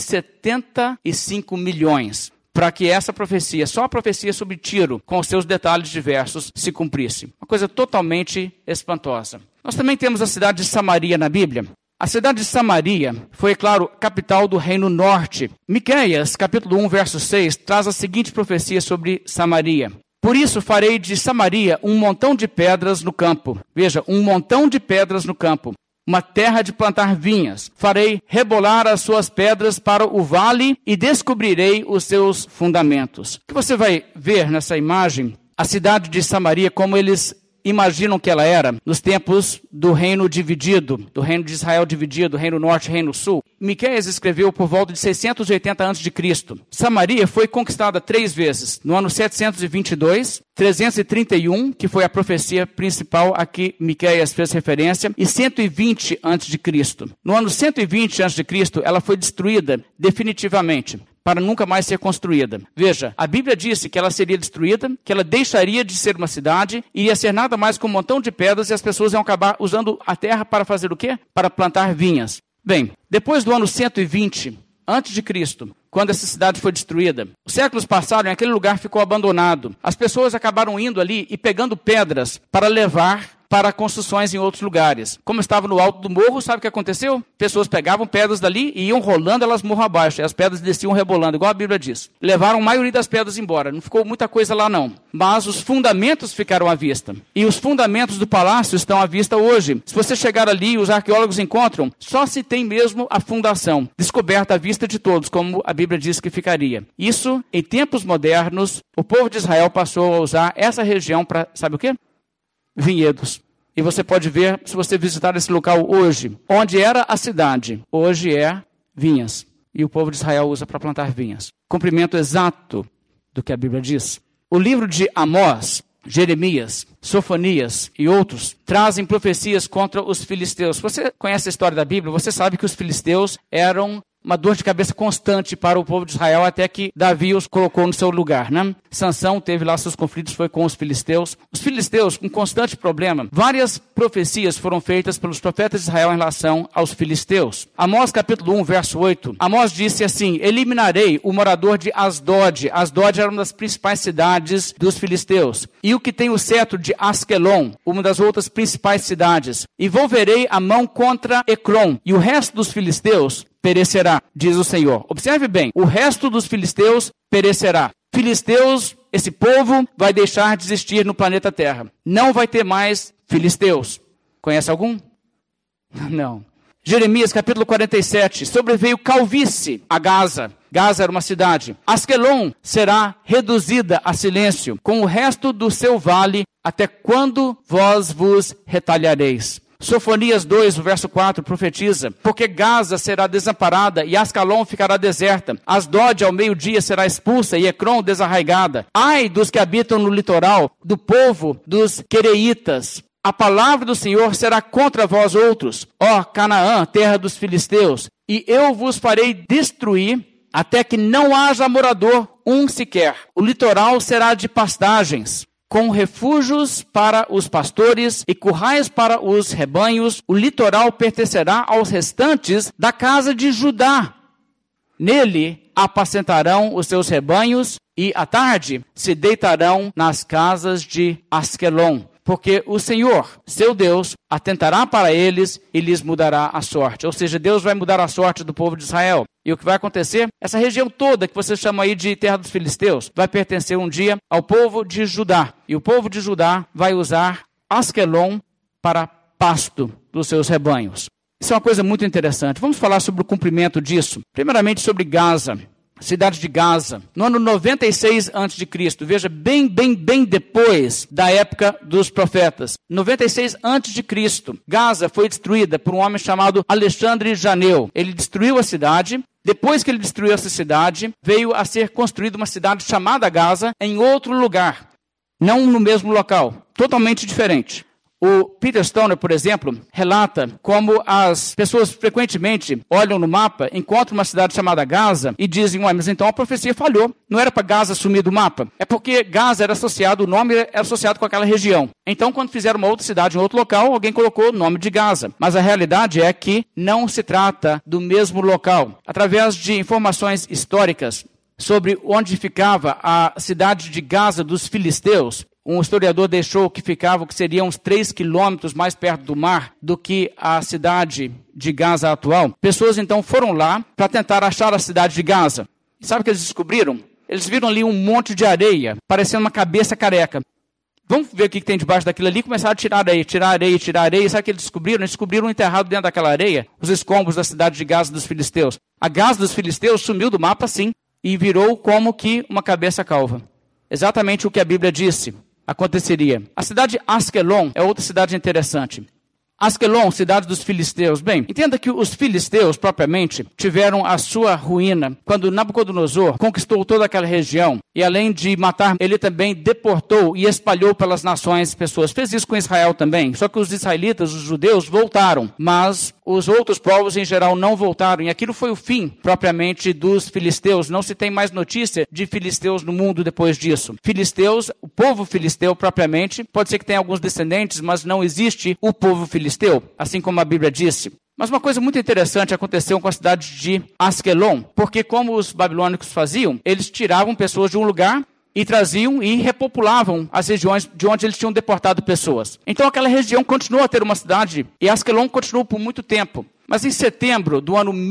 75 milhões. Para que essa profecia, só a profecia sobre Tiro, com os seus detalhes diversos, se cumprisse. Uma coisa totalmente espantosa. Nós também temos a cidade de Samaria na Bíblia. A cidade de Samaria foi, claro, capital do Reino Norte. Miqueias, capítulo 1, verso 6, traz a seguinte profecia sobre Samaria. Por isso farei de Samaria um montão de pedras no campo. Veja, um montão de pedras no campo. Uma terra de plantar vinhas. Farei rebolar as suas pedras para o vale e descobrirei os seus fundamentos. O que você vai ver nessa imagem? A cidade de Samaria, como eles imaginam que ela era nos tempos do reino dividido, do reino de Israel dividido, reino norte e reino sul. Miqueias escreveu por volta de 680 a.C. Samaria foi conquistada 3 vezes, no ano 722, 331, que foi a profecia principal a que Miqueias fez referência, e 120 a.C. No ano 120 a.C., ela foi destruída definitivamente, para nunca mais ser construída. Veja, a Bíblia disse que ela seria destruída, que ela deixaria de ser uma cidade, iria ser nada mais que um montão de pedras e as pessoas iam acabar usando a terra para fazer o quê? Para plantar vinhas. Bem, depois do ano 120 a.C., quando essa cidade foi destruída, os séculos passaram e aquele lugar ficou abandonado. As pessoas acabaram indo ali e pegando pedras para levar para construções em outros lugares. Como estava no alto do morro, sabe o que aconteceu? Pessoas pegavam pedras dali e iam rolando elas morro abaixo. E as pedras desciam rebolando, igual a Bíblia diz. Levaram a maioria das pedras embora. Não ficou muita coisa lá não. Mas os fundamentos ficaram à vista. E os fundamentos do palácio estão à vista hoje. Se você chegar ali, os arqueólogos encontram, só se tem mesmo a fundação, descoberta à vista de todos, como a Bíblia diz que ficaria. Isso, em tempos modernos, o povo de Israel passou a usar essa região para, sabe o quê? Vinhedos. E você pode ver, se você visitar esse local hoje, onde era a cidade, hoje é vinhas. E o povo de Israel usa para plantar vinhas. Cumprimento exato do que a Bíblia diz. O livro de Amós, Jeremias, Sofonias e outros trazem profecias contra os filisteus. Se você conhece a história da Bíblia, você sabe que os filisteus eram uma dor de cabeça constante para o povo de Israel, até que Davi os colocou no seu lugar, né? Sansão teve lá seus conflitos, foi com os filisteus. Os filisteus, um constante problema. Várias profecias foram feitas pelos profetas de Israel em relação aos filisteus. Amós capítulo 1, verso 8. Amós disse assim, eliminarei o morador de Asdod. Asdod era uma das principais cidades dos filisteus. E o que tem o cetro de Asquelon, uma das outras principais cidades. E volverei a mão contra Ecrom. E o resto dos filisteus perecerá, diz o Senhor. Observe bem, o resto dos filisteus perecerá. Filisteus, esse povo vai deixar de existir no planeta Terra. Não vai ter mais filisteus. Conhece algum? Não. Jeremias capítulo 47, sobreveio calvície a Gaza. Gaza era uma cidade. Asquelon será reduzida a silêncio, com o resto do seu vale, até quando vós vos retalhareis. Sofonias 2, o verso 4, profetiza: porque Gaza será desamparada e Ascalon ficará deserta. Asdod ao meio-dia será expulsa e Ecrom desarraigada. Ai dos que habitam no litoral, do povo dos quereitas. A palavra do Senhor será contra vós outros, ó Canaã, terra dos filisteus, e eu vos farei destruir até que não haja morador um sequer. O litoral será de pastagens, com refúgios para os pastores e currais para os rebanhos. O litoral pertencerá aos restantes da casa de Judá. Nele apacentarão os seus rebanhos e à tarde se deitarão nas casas de Asquelon. Porque o Senhor, seu Deus, atentará para eles e lhes mudará a sorte. Ou seja, Deus vai mudar a sorte do povo de Israel. E o que vai acontecer? Essa região toda que você chama aí de terra dos filisteus vai pertencer um dia ao povo de Judá. E o povo de Judá vai usar Asquelon para pasto dos seus rebanhos. Isso é uma coisa muito interessante. Vamos falar sobre o cumprimento disso. Primeiramente sobre Gaza. Cidade de Gaza, no ano 96 a.C., veja, bem depois da época dos profetas. 96 a.C., Gaza foi destruída por um homem chamado Alexandre Janeu. Ele destruiu a cidade. Depois que ele destruiu essa cidade, veio a ser construída uma cidade chamada Gaza em outro lugar, não no mesmo local, totalmente diferente. O Peter Stoner, por exemplo, relata como as pessoas frequentemente olham no mapa, encontram uma cidade chamada Gaza e dizem: ué, mas então a profecia falhou. Não era para Gaza sumir do mapa. É porque Gaza era associado, o nome era associado com aquela região. Então, quando fizeram uma outra cidade em outro local, alguém colocou o nome de Gaza. Mas a realidade é que não se trata do mesmo local. Através de informações históricas sobre onde ficava a cidade de Gaza dos filisteus, um historiador deixou que ficava, que seriam uns 3 quilômetros mais perto do mar do que a cidade de Gaza atual. Pessoas então foram lá para tentar achar a cidade de Gaza. E sabe o que eles descobriram? Eles viram ali um monte de areia, parecendo uma cabeça careca. Vamos ver o que tem debaixo daquilo ali. Começaram a tirar areia. Sabe o que eles descobriram? Eles descobriram enterrado dentro daquela areia os escombros da cidade de Gaza dos filisteus. A Gaza dos filisteus sumiu do mapa, sim, e virou como que uma cabeça calva. Exatamente o que a Bíblia disse aconteceria. A cidade de Asquelon é outra cidade interessante. Asquelon, cidade dos filisteus. Bem, entenda que os filisteus, propriamente, tiveram a sua ruína quando Nabucodonosor conquistou toda aquela região e, além de matar, ele também deportou e espalhou pelas nações pessoas. Fez isso com Israel também. Só que os israelitas, os judeus, voltaram, mas os outros povos, em geral, não voltaram. E aquilo foi o fim, propriamente, dos filisteus. Não se tem mais notícia de filisteus no mundo depois disso. Filisteus, o povo filisteu, propriamente, pode ser que tenha alguns descendentes, mas não existe o povo filisteu, assim como a Bíblia disse. Mas uma coisa muito interessante aconteceu com a cidade de Asquelon, porque como os babilônicos faziam, eles tiravam pessoas de um lugar e traziam e repopulavam as regiões de onde eles tinham deportado pessoas. Então aquela região continuou a ter uma cidade e Asquelon continuou por muito tempo. Mas em setembro do ano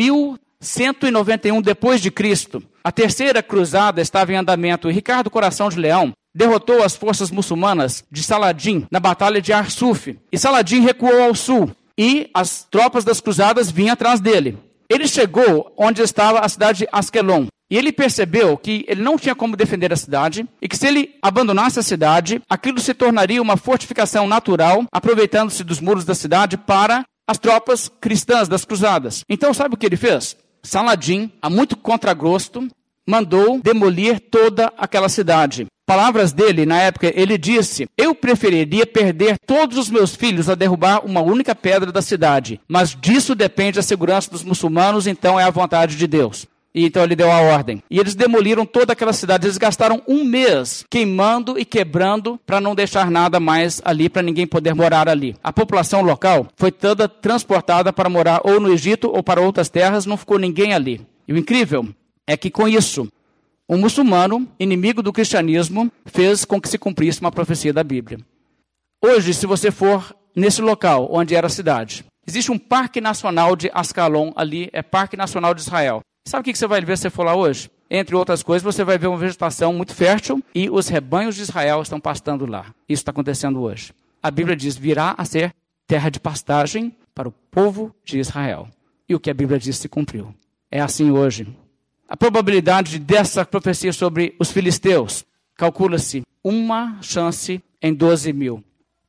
1191 depois de Cristo, a terceira cruzada estava em andamento e Ricardo Coração de Leão derrotou as forças muçulmanas de Saladin na batalha de Arsuf. E Saladin recuou ao sul e as tropas das cruzadas vinham atrás dele. Ele chegou onde estava a cidade de Asquelon. E ele percebeu que ele não tinha como defender a cidade e que se ele abandonasse a cidade, aquilo se tornaria uma fortificação natural, aproveitando-se dos muros da cidade para as tropas cristãs das cruzadas. Então, sabe o que ele fez? Saladin, a muito contragosto, mandou demolir toda aquela cidade. Palavras dele, na época, ele disse: eu preferiria perder todos os meus filhos a derrubar uma única pedra da cidade, mas disso depende a segurança dos muçulmanos, então é a vontade de Deus. E então ele deu a ordem. E eles demoliram toda aquela cidade. Eles gastaram um mês queimando e quebrando para não deixar nada mais ali, para ninguém poder morar ali. A população local foi toda transportada para morar ou no Egito ou para outras terras, não ficou ninguém ali. E o incrível é que com isso, um muçulmano, inimigo do cristianismo, fez com que se cumprisse uma profecia da Bíblia. Hoje, se você for nesse local onde era a cidade, existe um parque nacional de Ascalon ali, é Parque Nacional de Israel. Sabe o que você vai ver se você for lá hoje? Entre outras coisas, você vai ver uma vegetação muito fértil e os rebanhos de Israel estão pastando lá. Isso está acontecendo hoje. A Bíblia diz: virá a ser terra de pastagem para o povo de Israel. E o que a Bíblia diz se cumpriu. É assim hoje. a probabilidade dessa profecia sobre os filisteus? Calcula-se 1 chance em 12 mil.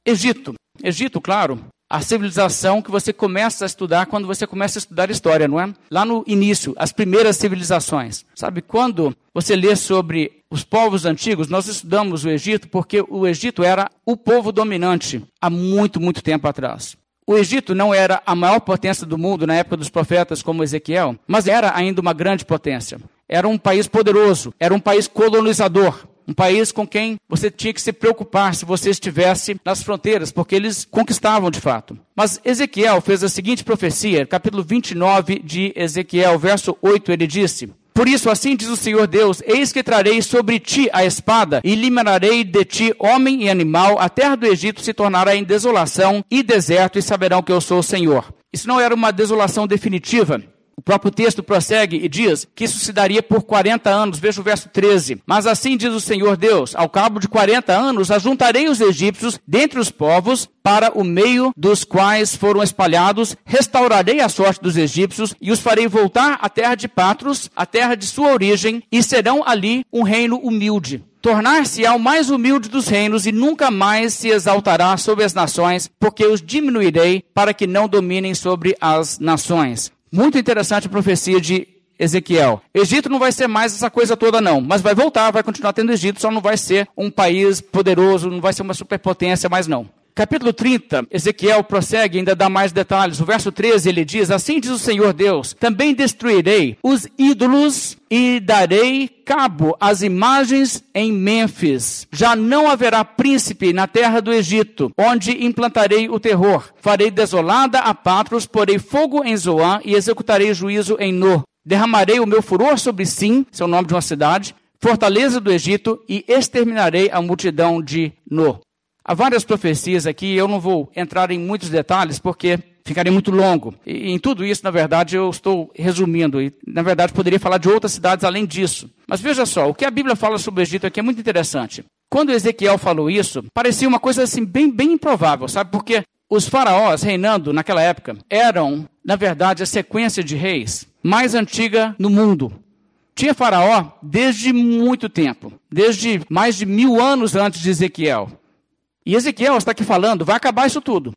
Egito, claro, a civilização que você começa a estudar quando você começa a estudar história, não é? Lá no início, as primeiras civilizações. Sabe, quando você lê sobre os povos antigos, nós estudamos o Egito porque o Egito era o povo dominante há muito, muito tempo atrás. O Egito não era a maior potência do mundo na época dos profetas como Ezequiel, mas era ainda uma grande potência. Era um país poderoso, era um país colonizador. Um país com quem você tinha que se preocupar se você estivesse nas fronteiras, porque eles conquistavam de fato. Mas Ezequiel fez a seguinte profecia, capítulo 29 de Ezequiel, verso 8, ele disse: Por isso, assim diz o Senhor Deus, eis que trarei sobre ti a espada, e eliminarei de ti homem e animal, a terra do Egito se tornará em desolação e deserto, e saberão que eu sou o Senhor. Isso não era uma desolação definitiva. O próprio texto prossegue e diz que isso se daria por 40 anos. Veja o verso 13. Mas assim diz o Senhor Deus, ao cabo de 40 anos, ajuntarei os egípcios dentre os povos, para o meio dos quais foram espalhados, restaurarei a sorte dos egípcios e os farei voltar à terra de Patros, a terra de sua origem, e serão ali um reino humilde. Tornar-se-á o mais humilde dos reinos e nunca mais se exaltará sobre as nações, porque os diminuirei para que não dominem sobre as nações. Muito interessante a profecia de Ezequiel. Egito não vai ser mais essa coisa toda não, mas vai voltar, vai continuar tendo Egito, só não vai ser um país poderoso, não vai ser uma superpotência mais não. Capítulo 30, Ezequiel prossegue e ainda dá mais detalhes. O verso 13 ele diz, assim diz o Senhor Deus, também destruirei os ídolos e darei cabo às imagens em Mênfis. Já não haverá príncipe na terra do Egito, onde implantarei o terror. Farei desolada a Patros, porei fogo em Zoan e executarei juízo em No. Derramarei o meu furor sobre Sim, seu nome de uma cidade, fortaleza do Egito, e exterminarei a multidão de No. Há várias profecias aqui, eu não vou entrar em muitos detalhes porque ficaria muito longo. E em tudo isso, na verdade, eu estou resumindo. E, na verdade, poderia falar de outras cidades além disso. Mas veja só, o que a Bíblia fala sobre o Egito aqui é muito interessante. Quando Ezequiel falou isso, parecia uma coisa assim bem improvável, sabe? Porque os faraós reinando naquela época eram, na verdade, a sequência de reis mais antiga no mundo. Tinha faraó desde muito tempo, desde mais de 1000 anos antes de Ezequiel. E Ezequiel está aqui falando, vai acabar isso tudo.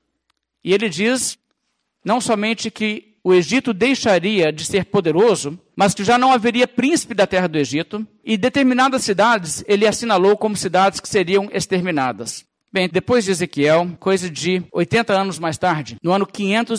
E ele diz, não somente que o Egito deixaria de ser poderoso, mas que já não haveria príncipe da terra do Egito, e determinadas cidades ele assinalou como cidades que seriam exterminadas. Bem, depois de Ezequiel, coisa de 80 anos mais tarde, no ano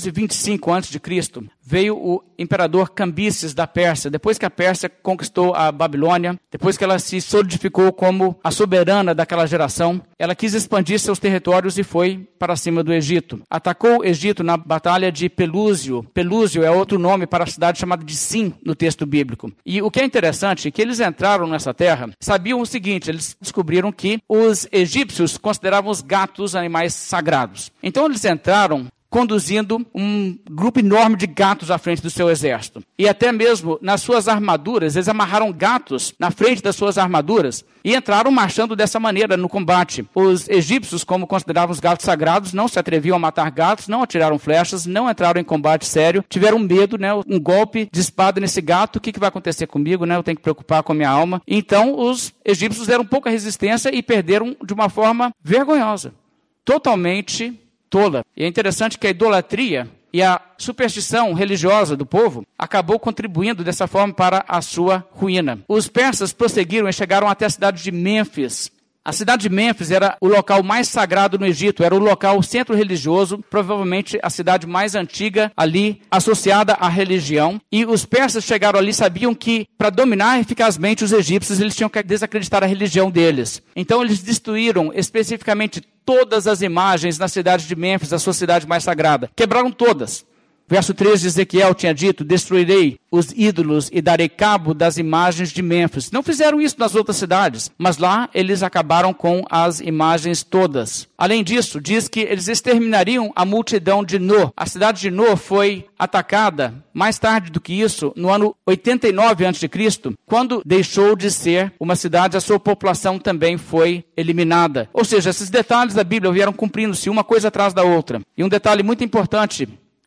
525 a.C., veio o imperador Cambises da Pérsia. Depois que a Pérsia conquistou a Babilônia, depois que ela se solidificou como a soberana daquela geração, ela quis expandir seus territórios e foi para cima do Egito. Atacou o Egito na batalha de Pelúsio. Pelúsio é outro nome para a cidade chamada de Sim no texto bíblico. E o que é interessante é que eles entraram nessa terra, sabiam o seguinte, eles descobriram que os egípcios consideravam os gatos animais sagrados. Então eles entraram conduzindo um grupo enorme de gatos à frente do seu exército. E até mesmo nas suas armaduras, eles amarraram gatos na frente das suas armaduras e entraram marchando dessa maneira no combate. Os egípcios, como consideravam os gatos sagrados, não se atreviam a matar gatos, não atiraram flechas, não entraram em combate sério, tiveram medo, né? Um golpe de espada nesse gato, o que vai acontecer comigo, né? Eu tenho que preocupar com a minha alma. Então, os egípcios deram pouca resistência e perderam de uma forma vergonhosa, totalmente tola. E é interessante que a idolatria e a superstição religiosa do povo acabou contribuindo dessa forma para a sua ruína. Os persas prosseguiram e chegaram até a cidade de Mênfis. A cidade de Mênfis era o local mais sagrado no Egito, era o local, o centro religioso, provavelmente a cidade mais antiga ali, associada à religião. E os persas chegaram ali, sabiam que para dominar eficazmente os egípcios, eles tinham que desacreditar a religião deles. Então eles destruíram especificamente todas as imagens na cidade de Mênfis, a sua cidade mais sagrada. Quebraram todas. Verso 13 de Ezequiel tinha dito, destruirei os ídolos e darei cabo das imagens de Mênfis. Não fizeram isso nas outras cidades, mas lá eles acabaram com as imagens todas. Além disso, diz que eles exterminariam a multidão de No. A cidade de No foi atacada mais tarde do que isso, no ano 89 a.C., quando deixou de ser uma cidade, a sua população também foi eliminada. Ou seja, esses detalhes da Bíblia vieram cumprindo-se uma coisa atrás da outra. E um detalhe muito importante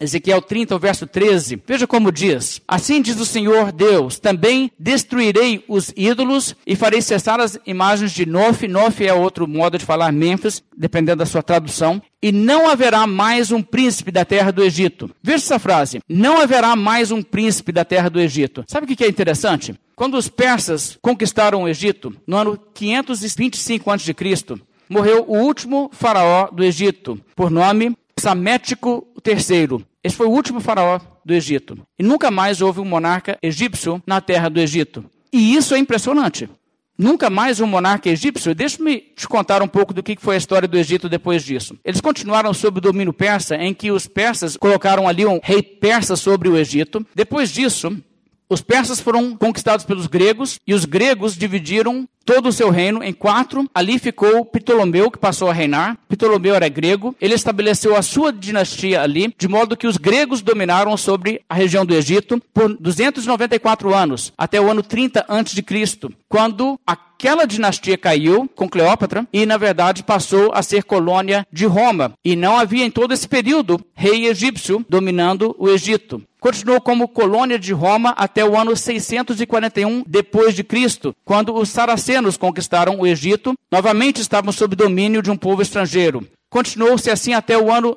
Ezequiel 30, o verso 13. Veja como diz: assim diz o Senhor Deus, também destruirei os ídolos e farei cessar as imagens de Nof. Nof é outro modo de falar Mênfis, dependendo da sua tradução. E não haverá mais um príncipe da terra do Egito. Veja essa frase: não haverá mais um príncipe da terra do Egito. Sabe o que é interessante? Quando os persas conquistaram o Egito, no ano 525 a.C., morreu o último faraó do Egito, por nome Psamético III. Esse foi o último faraó do Egito. E nunca mais houve um monarca egípcio na terra do Egito. E isso é impressionante. Nunca mais um monarca egípcio. Deixa-me te contar um pouco do que foi a história do Egito depois disso. Eles continuaram sob o domínio persa, em que os persas colocaram ali um rei persa sobre o Egito. Depois disso, os persas foram conquistados pelos gregos, e os gregos dividiram todo o seu reino em 4. Ali ficou Ptolomeu, que passou a reinar. Ptolomeu era grego. Ele estabeleceu a sua dinastia ali, de modo que os gregos dominaram sobre a região do Egito por 294 anos, até o ano 30 a.C., quando aquela dinastia caiu com Cleópatra e, na verdade, passou a ser colônia de Roma. E não havia em todo esse período rei egípcio dominando o Egito. Continuou como colônia de Roma até o ano 641 depois de Cristo, quando os saracenos conquistaram o Egito. Novamente estavam sob domínio de um povo estrangeiro. Continuou-se assim até o ano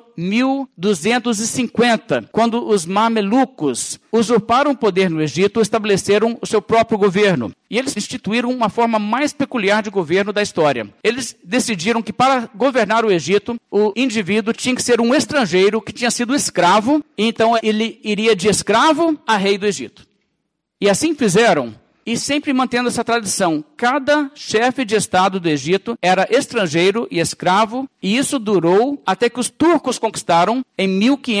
1250, quando os mamelucos usurparam o poder no Egito e estabeleceram o seu próprio governo. E eles instituíram uma forma mais peculiar de governo da história. Eles decidiram que para governar o Egito, o indivíduo tinha que ser um estrangeiro que tinha sido escravo, e então ele iria de escravo a rei do Egito. E assim fizeram. E sempre mantendo essa tradição, cada chefe de estado do Egito era estrangeiro e escravo, e isso durou até que os turcos conquistaram em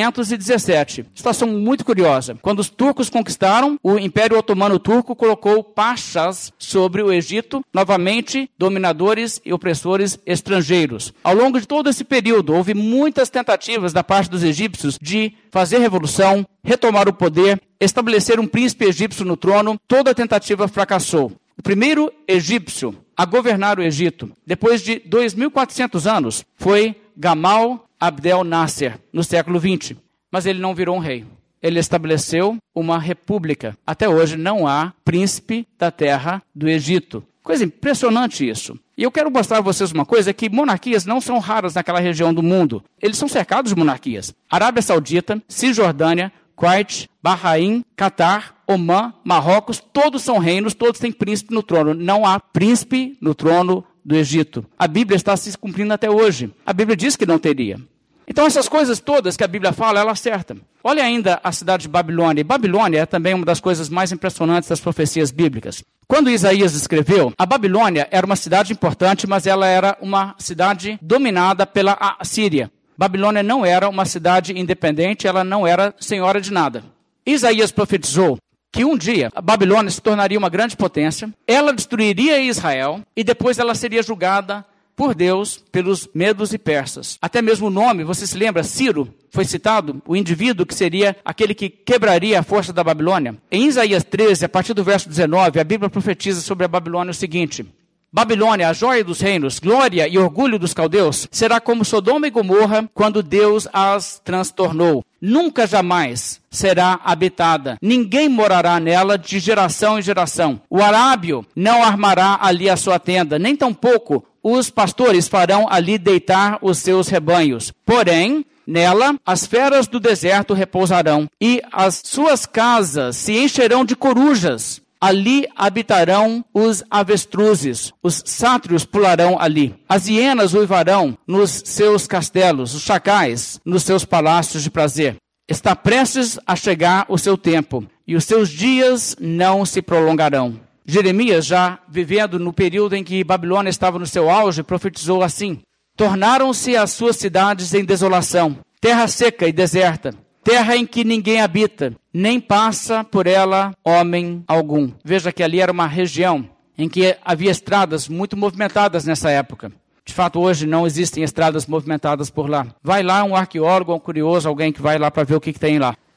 1517. Situação muito curiosa. Quando os turcos conquistaram, o Império Otomano Turco colocou pachas sobre o Egito, novamente dominadores e opressores estrangeiros. Ao longo de todo esse período, houve muitas tentativas da parte dos egípcios de fazer revolução, retomar o poder, estabelecer um príncipe egípcio no trono. Toda a tentativa fracassou. O primeiro egípcio a governar o Egito, depois de 2.400 anos, foi Gamal Abdel Nasser, no século XX. Mas ele não virou um rei. Ele estabeleceu uma república. Até hoje não há príncipe da terra do Egito. Coisa impressionante isso. E eu quero mostrar a vocês uma coisa, que monarquias não são raras naquela região do mundo. Eles são cercados de monarquias. Arábia Saudita, Cisjordânia, Kuwait, Bahrein, Catar, Omã, Marrocos, todos são reinos, todos têm príncipe no trono. Não há príncipe no trono do Egito. A Bíblia está se cumprindo até hoje. A Bíblia diz que não teria. Então essas coisas todas que a Bíblia fala, ela acerta. Olha ainda a cidade de Babilônia. E Babilônia é também uma das coisas mais impressionantes das profecias bíblicas. Quando Isaías escreveu, a Babilônia era uma cidade importante, mas ela era uma cidade dominada pela Assíria. Babilônia não era uma cidade independente, ela não era senhora de nada. Isaías profetizou que um dia a Babilônia se tornaria uma grande potência, ela destruiria Israel e depois ela seria julgada por Deus pelos medos e persas. Até mesmo o nome, você se lembra, Ciro, foi citado, o indivíduo que seria aquele que quebraria a força da Babilônia. Em Isaías 13, a partir do verso 19, a Bíblia profetiza sobre a Babilônia o seguinte: Babilônia, a joia dos reinos, glória e orgulho dos caldeus, será como Sodoma e Gomorra quando Deus as transtornou. Nunca jamais será habitada. Ninguém morará nela de geração em geração. O arábio não armará ali a sua tenda, nem tampouco os pastores farão ali deitar os seus rebanhos. Porém, nela as feras do deserto repousarão, e as suas casas se encherão de corujas. Ali habitarão os avestruzes, os sátrios pularão ali. As hienas uivarão nos seus castelos, os chacais nos seus palácios de prazer. Está prestes a chegar o seu tempo, e os seus dias não se prolongarão. Jeremias, já vivendo no período em que Babilônia estava no seu auge, profetizou assim: tornaram-se as suas cidades em desolação, terra seca e deserta, terra em que ninguém habita, nem passa por ela homem algum. Veja que ali era uma região em que havia estradas muito movimentadas nessa época. De fato, hoje não existem estradas movimentadas por lá. Vai lá um arqueólogo, um curioso, alguém que vai lá para ver o que tem lá.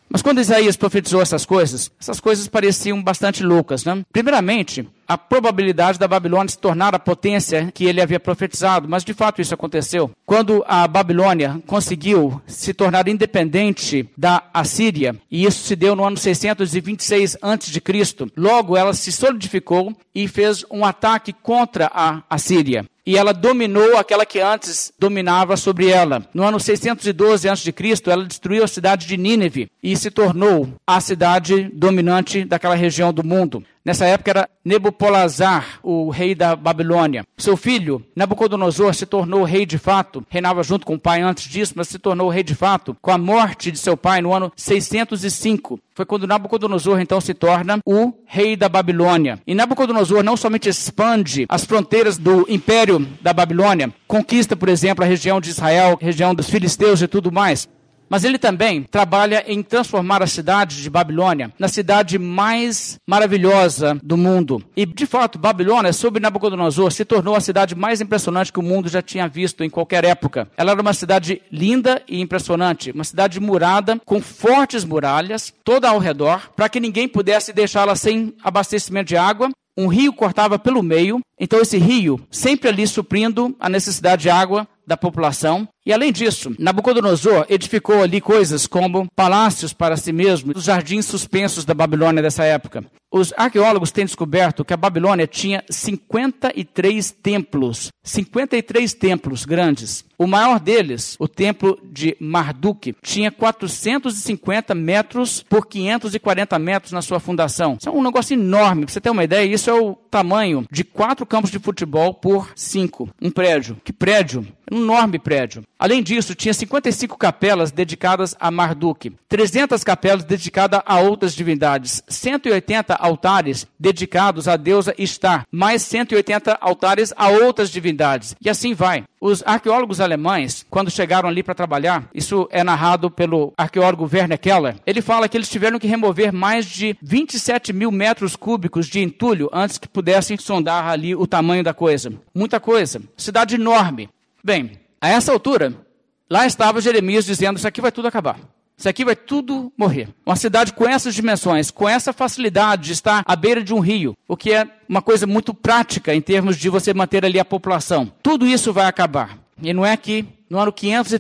Mas quando Isaías profetizou essas coisas pareciam bastante loucas, né? Primeiramente, a probabilidade da Babilônia se tornar a potência que ele havia profetizado, mas de fato isso aconteceu. Quando a Babilônia conseguiu se tornar independente da Assíria, e isso se deu no ano 626 a.C., logo ela se solidificou e fez um ataque contra a Assíria. E ela dominou aquela que antes dominava sobre ela. No ano 612 a.C., ela destruiu a cidade de Nínive e se tornou a cidade dominante daquela região do mundo. Nessa época era Nebopolassar, o rei da Babilônia. Seu filho, Nabucodonosor, se tornou rei de fato. Reinava junto com o pai antes disso, mas se tornou rei de fato com a morte de seu pai no ano 605. Foi quando Nabucodonosor então se torna o rei da Babilônia. E Nabucodonosor não somente expande as fronteiras do império da Babilônia, conquista, por exemplo, a região de Israel, a região dos filisteus e tudo mais, mas ele também trabalha em transformar a cidade de Babilônia na cidade mais maravilhosa do mundo. E, de fato, Babilônia, sob Nabucodonosor, se tornou a cidade mais impressionante que o mundo já tinha visto em qualquer época. Ela era uma cidade linda e impressionante, uma cidade murada, com fortes muralhas, toda ao redor, para que ninguém pudesse deixá-la sem abastecimento de água. Um rio cortava pelo meio, então esse rio sempre ali suprindo a necessidade de água da população. E além disso, Nabucodonosor edificou ali coisas como palácios para si mesmo, os jardins suspensos da Babilônia dessa época. Os arqueólogos têm descoberto que a Babilônia tinha 53 templos grandes. O maior deles, o templo de Marduk, tinha 450 metros por 540 metros na sua fundação. Isso é um negócio enorme. Para você ter uma ideia, isso é o tamanho de 4 campos de futebol por 5. Um prédio. Que prédio? Um enorme prédio. Além disso, tinha 55 capelas dedicadas a Marduk, 300 capelas dedicadas a outras divindades, 180 altares dedicados à deusa Ishtar, mais 180 altares a outras divindades. E assim vai. Os arqueólogos alemães, quando chegaram ali para trabalhar, isso é narrado pelo arqueólogo Werner Keller, ele fala que eles tiveram que remover mais de 27 mil metros cúbicos de entulho antes que pudessem sondar ali o tamanho da coisa. Muita coisa. Cidade enorme. Bem, a essa altura, lá estava Jeremias dizendo, isso aqui vai tudo acabar. Isso aqui vai tudo morrer. Uma cidade com essas dimensões, com essa facilidade de estar à beira de um rio, o que é uma coisa muito prática em termos de você manter ali a população. Tudo isso vai acabar. E não é que no ano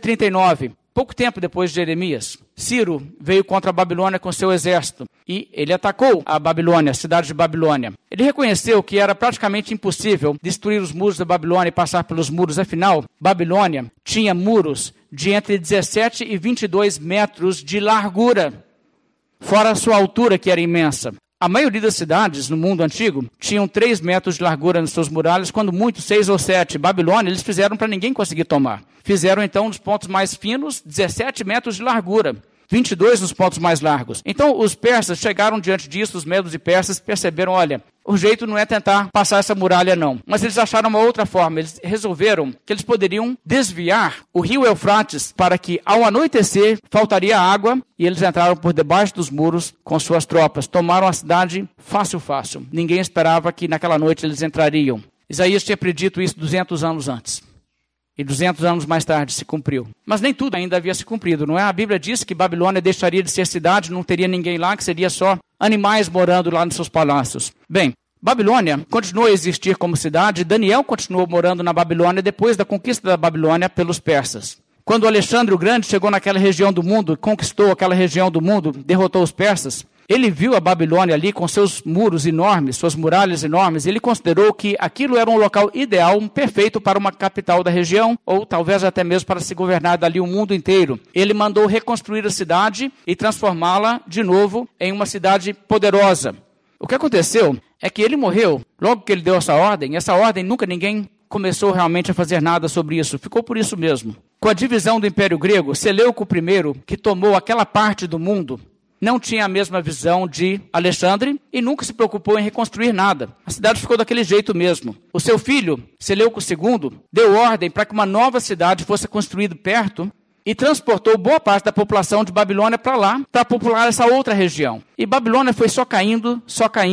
539, pouco tempo depois de Jeremias, Ciro veio contra a Babilônia com seu exército e ele atacou a Babilônia, a cidade de Babilônia. Ele reconheceu que era praticamente impossível destruir os muros da Babilônia e passar pelos muros. Afinal, Babilônia tinha muros de entre 17 e 22 metros de largura, fora a sua altura, que era imensa. A maioria das cidades no mundo antigo tinham 3 metros de largura nas suas muralhas, quando muito 6 ou 7. Babilônia eles fizeram para ninguém conseguir tomar. Fizeram então nos pontos mais finos 17 metros de largura, 22 nos pontos mais largos. Então os persas chegaram diante disso, os medos e persas perceberam, olha, o jeito não é tentar passar essa muralha não. Mas eles acharam uma outra forma, eles resolveram que eles poderiam desviar o rio Eufrates para que ao anoitecer faltaria água e eles entraram por debaixo dos muros com suas tropas. Tomaram a cidade fácil. Ninguém esperava que naquela noite eles entrariam. Isaías tinha predito isso 200 anos antes. E 200 anos mais tarde se cumpriu. Mas nem tudo ainda havia se cumprido, não é? A Bíblia diz que Babilônia deixaria de ser cidade, não teria ninguém lá, que seria só animais morando lá nos seus palácios. Bem, Babilônia continuou a existir como cidade. Daniel continuou morando na Babilônia depois da conquista da Babilônia pelos persas. Quando Alexandre o Grande chegou naquela região do mundo, conquistou aquela região do mundo, derrotou os persas, ele viu a Babilônia ali com seus muros enormes, suas muralhas enormes, e ele considerou que aquilo era um local ideal, perfeito para uma capital da região, ou talvez até mesmo para se governar dali o mundo inteiro. Ele mandou reconstruir a cidade e transformá-la de novo em uma cidade poderosa. O que aconteceu é que ele morreu logo que ele deu essa ordem nunca ninguém começou realmente a fazer nada sobre isso, ficou por isso mesmo. Com a divisão do Império Grego, Seleuco I, que tomou aquela parte do mundo, não tinha a mesma visão de Alexandre e nunca se preocupou em reconstruir nada. A cidade ficou daquele jeito mesmo. O seu filho, Seleuco II, deu ordem para que uma nova cidade fosse construída perto e transportou boa parte da população de Babilônia para lá, para popular essa outra região. E Babilônia foi só caindo.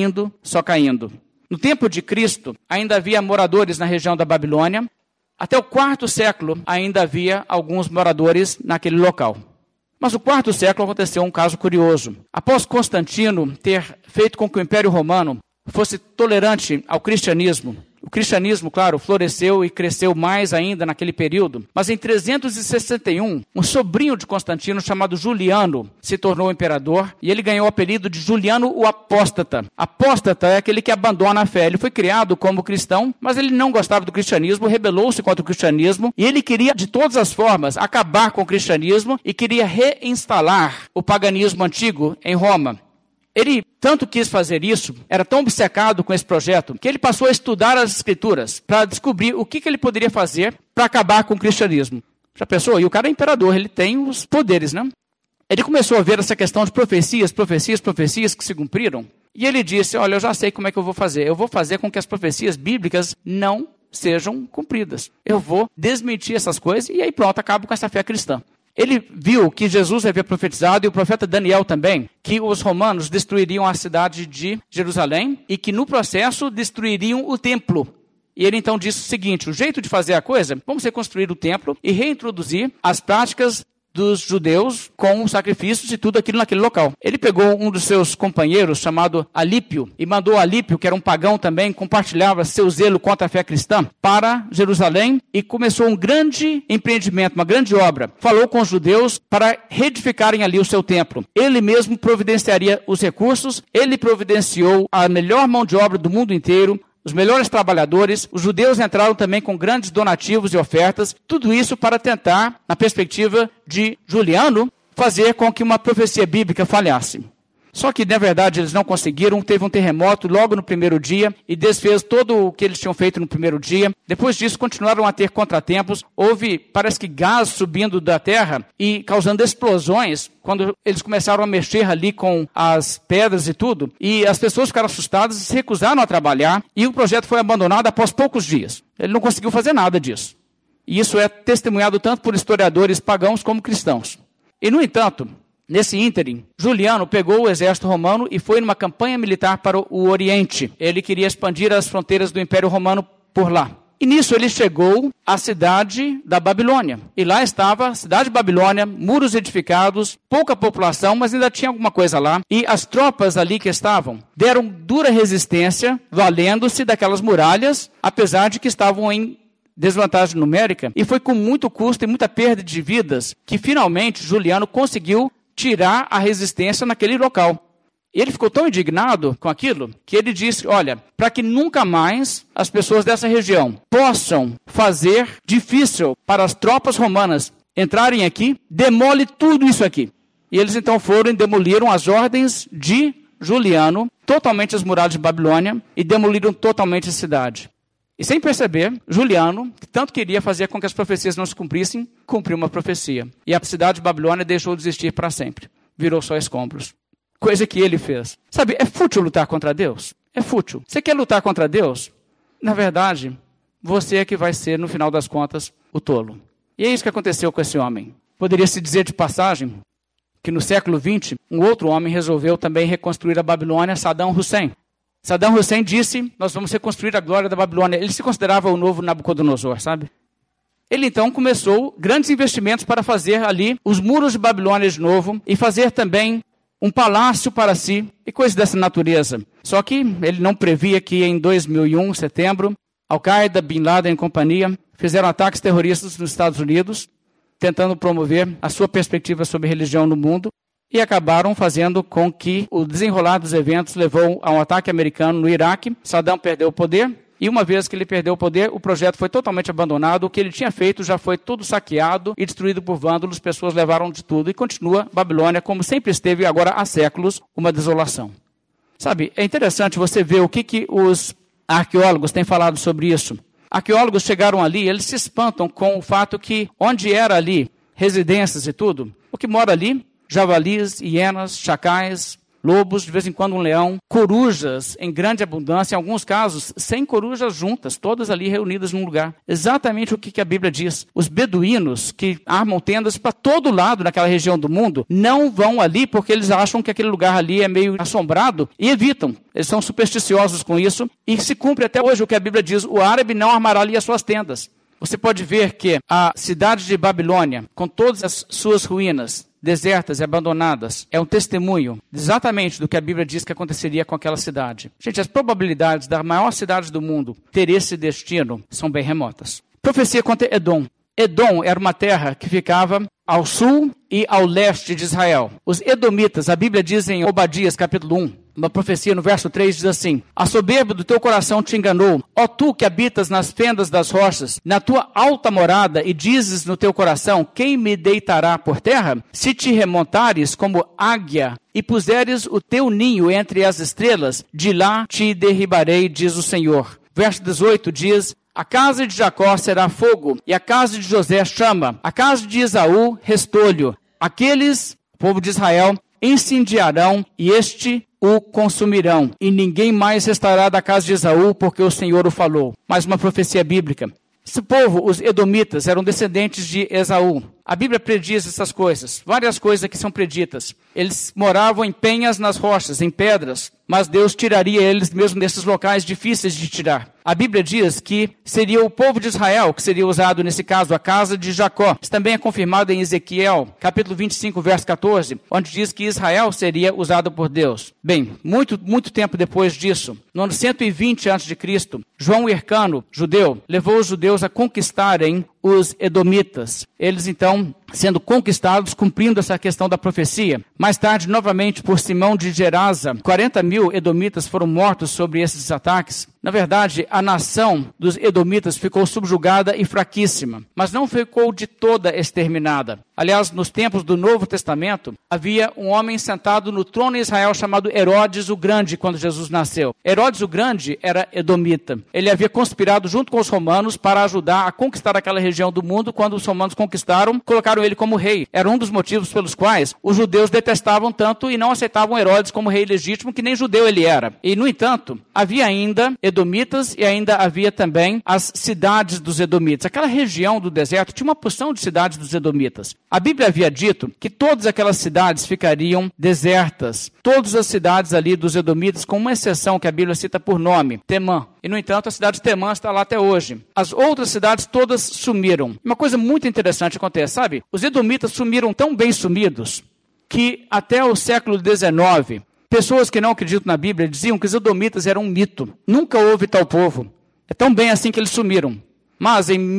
No tempo de Cristo, ainda havia moradores na região da Babilônia. Até o 4º século, ainda havia alguns moradores naquele local. Mas no quarto século aconteceu um caso curioso. Após Constantino ter feito com que o Império Romano fosse tolerante ao cristianismo, o cristianismo, claro, floresceu e cresceu mais ainda naquele período. Mas em 361, um sobrinho de Constantino, chamado Juliano, se tornou imperador e ele ganhou o apelido de Juliano o Apóstata. Apóstata é aquele que abandona a fé. Ele foi criado como cristão, mas ele não gostava do cristianismo, rebelou-se contra o cristianismo e ele queria, de todas as formas, acabar com o cristianismo e queria reinstalar o paganismo antigo em Roma. Ele tanto quis fazer isso, era tão obcecado com esse projeto, que ele passou a estudar as Escrituras para descobrir o que ele poderia fazer para acabar com o cristianismo. Já pensou? E o cara é imperador, ele tem os poderes, né? Ele começou a ver essa questão de profecias que se cumpriram. E ele disse, olha, eu já sei como é que eu vou fazer. Eu vou fazer com que as profecias bíblicas não sejam cumpridas. Eu vou desmentir essas coisas e aí pronto, acabo com essa fé cristã. Ele viu que Jesus havia profetizado, e o profeta Daniel também, que os romanos destruiriam a cidade de Jerusalém e que no processo destruiriam o templo. E ele então disse o seguinte, o jeito de fazer a coisa, vamos reconstruir o templo e reintroduzir as práticas dos judeus com sacrifícios e tudo aquilo naquele local. Ele pegou um dos seus companheiros, chamado Alípio, e mandou Alípio, que era um pagão também, compartilhava seu zelo contra a fé cristã, para Jerusalém e começou um grande empreendimento, uma grande obra. Falou com os judeus para reedificarem ali o seu templo. Ele mesmo providenciaria os recursos, ele providenciou a melhor mão de obra do mundo inteiro, os melhores trabalhadores, os judeus entraram também com grandes donativos e ofertas, tudo isso para tentar, na perspectiva de Juliano, fazer com que uma profecia bíblica falhasse. Só que, na verdade, eles não conseguiram, teve um terremoto logo no primeiro dia e desfez todo o que eles tinham feito no primeiro dia. Depois disso, continuaram a ter contratempos. Houve, parece que, gás subindo da terra e causando explosões quando eles começaram a mexer ali com as pedras e tudo. E as pessoas ficaram assustadas e se recusaram a trabalhar e o projeto foi abandonado após poucos dias. Ele não conseguiu fazer nada disso. E isso é testemunhado tanto por historiadores pagãos como cristãos. E, no entanto, nesse ínterim, Juliano pegou o exército romano e foi numa campanha militar para o Oriente. Ele queria expandir as fronteiras do Império Romano por lá. E nisso ele chegou à cidade da Babilônia. E lá estava a cidade de Babilônia, muros edificados, pouca população, mas ainda tinha alguma coisa lá. E as tropas ali que estavam deram dura resistência, valendo-se daquelas muralhas, apesar de que estavam em desvantagem numérica. E foi com muito custo e muita perda de vidas que finalmente Juliano conseguiu tirar a resistência naquele local. E ele ficou tão indignado com aquilo que ele disse, olha, para que nunca mais as pessoas dessa região possam fazer difícil para as tropas romanas entrarem aqui, demole tudo isso aqui. E eles então foram e demoliram as ordens de Juliano, totalmente as muralhas de Babilônia, e demoliram totalmente a cidade. E sem perceber, Juliano, que tanto queria fazer com que as profecias não se cumprissem, cumpriu uma profecia. E a cidade de Babilônia deixou de existir para sempre. Virou só escombros. Coisa que ele fez. Sabe, é fútil lutar contra Deus? É fútil. Você quer lutar contra Deus? Na verdade, você é que vai ser, no final das contas, o tolo. E é isso que aconteceu com esse homem. Poderia-se dizer de passagem que no século XX, um outro homem resolveu também reconstruir a Babilônia, Saddam Hussein. Saddam Hussein disse, nós vamos reconstruir a glória da Babilônia. Ele se considerava o novo Nabucodonosor, sabe? Ele então começou grandes investimentos para fazer ali os muros de Babilônia de novo e fazer também um palácio para si e coisas dessa natureza. Só que ele não previa que em 2001, setembro, Al-Qaeda, Bin Laden e companhia fizeram ataques terroristas nos Estados Unidos, tentando promover a sua perspectiva sobre religião no mundo, e acabaram fazendo com que o desenrolar dos eventos levou a um ataque americano no Iraque. Saddam perdeu o poder, e uma vez que ele perdeu o poder, o projeto foi totalmente abandonado. O que ele tinha feito já foi tudo saqueado e destruído por vândalos, pessoas levaram de tudo, e continua Babilônia, como sempre esteve agora há séculos, uma desolação. Sabe, é interessante você ver o que os arqueólogos têm falado sobre isso. Arqueólogos chegaram ali, eles se espantam com o fato que, onde era ali residências e tudo, o que mora ali, javalis, hienas, chacais, lobos, de vez em quando um leão, corujas em grande abundância, em alguns casos 100 corujas juntas, todas ali reunidas num lugar. Exatamente o que a Bíblia diz. Os beduínos que armam tendas para todo lado naquela região do mundo, não vão ali porque eles acham que aquele lugar ali é meio assombrado e evitam. Eles são supersticiosos com isso e se cumpre até hoje o que a Bíblia diz, o árabe não armará ali as suas tendas. Você pode ver que a cidade de Babilônia, com todas as suas ruínas, desertas e abandonadas é um testemunho exatamente do que a Bíblia diz que aconteceria com aquela cidade. Gente, as probabilidades da maior cidade do mundo ter esse destino são bem remotas. Profecia contra Edom. Edom era uma terra que ficava ao sul e ao leste de Israel. Os edomitas, a Bíblia diz em Obadias, capítulo 1, uma profecia no verso 3 diz assim: a soberba do teu coração te enganou, ó tu que habitas nas fendas das rochas, na tua alta morada, e dizes no teu coração: quem me deitará por terra? Se te remontares como águia e puseres o teu ninho entre as estrelas, de lá te derribarei, diz o Senhor. Verso 18 diz: a casa de Jacó será fogo, e a casa de José chama, a casa de Esaú restolho. Aqueles, o povo de Israel, incendiarão, e o consumirão, e ninguém mais restará da casa de Esaú, porque o Senhor o falou. Mais uma profecia bíblica. Esse povo, os edomitas, eram descendentes de Esaú. A Bíblia prediz essas coisas, várias coisas aqui são preditas. Eles moravam em penhas nas rochas, em pedras, mas Deus tiraria eles mesmo desses locais difíceis de tirar. A Bíblia diz que seria o povo de Israel que seria usado nesse caso, a casa de Jacó. Isso também é confirmado em Ezequiel, capítulo 25, verso 14, onde diz que Israel seria usado por Deus. Bem, muito tempo depois disso, no ano 120 a.C., João Hircano, judeu, levou os judeus a conquistarem os edomitas. Eles então sendo conquistados, cumprindo essa questão da profecia. Mais tarde, novamente, por Simão de Gerasa, 40.000 edomitas foram mortos sobre esses ataques. Na verdade, a nação dos edomitas ficou subjugada e fraquíssima, mas não ficou de toda exterminada. Aliás, nos tempos do Novo Testamento, havia um homem sentado no trono em Israel chamado Herodes o Grande, quando Jesus nasceu. Herodes o Grande era edomita. Ele havia conspirado junto com os romanos para ajudar a conquistar aquela região do mundo. Quando os romanos conquistaram, colocaram ele como rei. Era um dos motivos pelos quais os judeus detestavam tanto e não aceitavam Herodes como rei legítimo, que nem judeu ele era. E, no entanto, havia ainda edomitas e ainda havia também as cidades dos edomitas. Aquela região do deserto tinha uma porção de cidades dos edomitas. A Bíblia havia dito que todas aquelas cidades ficariam desertas. Todas as cidades ali dos edomitas, com uma exceção que a Bíblia cita por nome, Temã. E, no entanto, a cidade de Temã está lá até hoje. As outras cidades todas sumiram. Uma coisa muito interessante acontece, sabe? Os edomitas sumiram tão bem sumidos que até o século XIX, pessoas que não acreditam na Bíblia diziam que os edomitas eram um mito. Nunca houve tal povo. É tão bem assim que eles sumiram. Mas em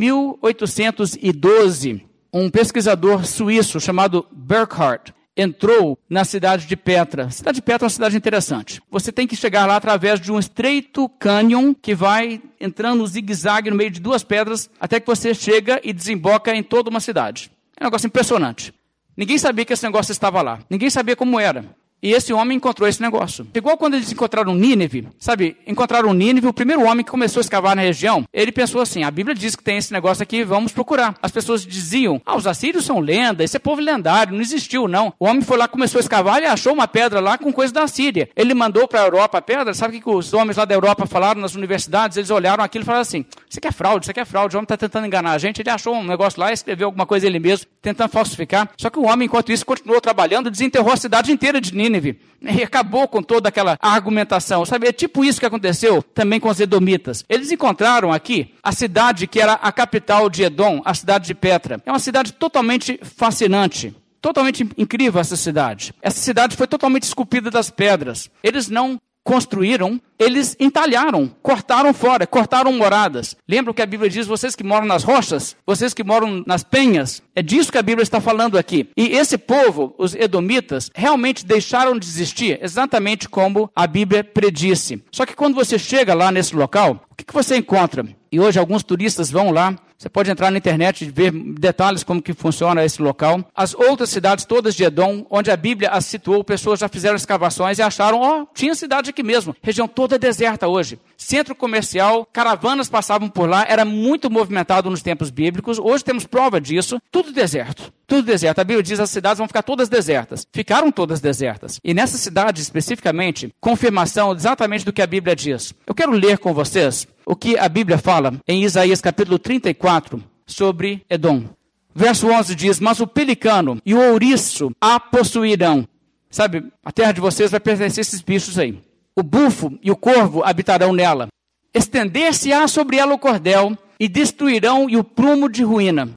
1812, um pesquisador suíço chamado Burckhardt entrou na cidade de Petra. A cidade de Petra é uma cidade interessante. Você tem que chegar lá através de um estreito cânion que vai entrando no zigue-zague no meio de duas pedras até que você chega e desemboca em toda uma cidade. É um negócio impressionante. Ninguém sabia que esse negócio estava lá. Ninguém sabia como era. E esse homem encontrou esse negócio. Igual quando eles encontraram Nínive, sabe? Encontraram Nínive, o primeiro homem que começou a escavar na região, ele pensou assim, a Bíblia diz que tem esse negócio aqui, vamos procurar. As pessoas diziam, os assírios são lenda, esse é povo lendário, não existiu não. O homem foi lá, começou a escavar e achou uma pedra lá com coisa da Síria. Ele mandou para a Europa a pedra, sabe o que os homens lá da Europa falaram nas universidades? Eles olharam aquilo e falaram assim, isso aqui é fraude, o homem está tentando enganar a gente. Ele achou um negócio lá, escreveu alguma coisa ele mesmo, tentando falsificar. Só que o homem, enquanto isso, continuou trabalhando, desenterrou a cidade inteira de Nínive. E acabou com toda aquela argumentação, sabe? É tipo isso que aconteceu também com os edomitas. Eles encontraram aqui a cidade que era a capital de Edom, a cidade de Petra. É uma cidade totalmente fascinante, totalmente incrível essa cidade. Essa cidade foi totalmente esculpida das pedras. Eles não construíram, eles entalharam, cortaram fora, cortaram moradas. Lembra o que a Bíblia diz? Vocês que moram nas rochas, vocês que moram nas penhas, é disso que a Bíblia está falando aqui. E esse povo, os edomitas, realmente deixaram de existir, exatamente como a Bíblia predisse. Só que quando você chega lá nesse local, o que você encontra? E hoje alguns turistas vão lá. Você pode entrar na internet e ver detalhes como que funciona esse local. As outras cidades todas de Edom, onde a Bíblia as situou, pessoas já fizeram escavações e acharam, tinha cidade aqui mesmo. Região toda deserta hoje. Centro comercial, caravanas passavam por lá, era muito movimentado nos tempos bíblicos. Hoje temos prova disso. Tudo deserto. Tudo deserto. A Bíblia diz que as cidades vão ficar todas desertas. Ficaram todas desertas. E nessa cidade especificamente, confirmação exatamente do que a Bíblia diz. Eu quero ler com vocês o que a Bíblia fala em Isaías capítulo 34 sobre Edom. Verso 11 diz, mas o pelicano e o ouriço a possuirão. Sabe, a terra de vocês vai pertencer a esses bichos aí. O bufo e o corvo habitarão nela. Estender-se-á sobre ela o cordel e destruirão e o prumo de ruína.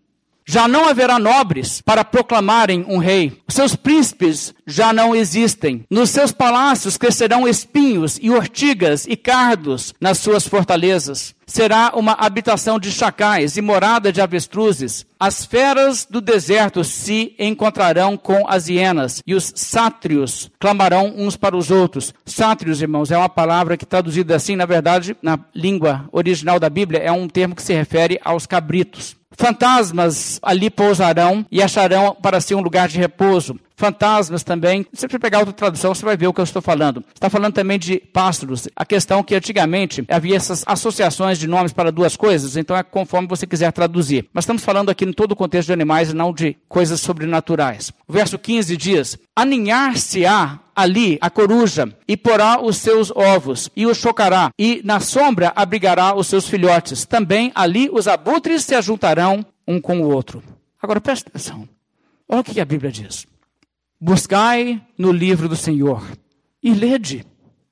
Já não haverá nobres para proclamarem um rei. Os seus príncipes já não existem. Nos seus palácios crescerão espinhos e ortigas e cardos nas suas fortalezas. Será uma habitação de chacais e morada de avestruzes. As feras do deserto se encontrarão com as hienas, e os sátrios clamarão uns para os outros. Sátrios, irmãos, é uma palavra que traduzida assim, na verdade, na língua original da Bíblia, é um termo que se refere aos cabritos. Fantasmas ali pousarão e acharão para si um lugar de repouso. Fantasmas também, se você pegar outra tradução, você vai ver o que eu estou falando. Está falando também de pássaros. A questão é que antigamente havia essas associações de nomes para duas coisas, então é conforme você quiser traduzir. Mas estamos falando aqui em todo o contexto de animais e não de coisas sobrenaturais. O verso 15 diz: aninhar-se-á ali a coruja, e porá os seus ovos, e os chocará, e na sombra abrigará os seus filhotes. Também ali os abutres se ajuntarão um com o outro. Agora presta atenção. Olha o que a Bíblia diz. Buscai no livro do Senhor e lede.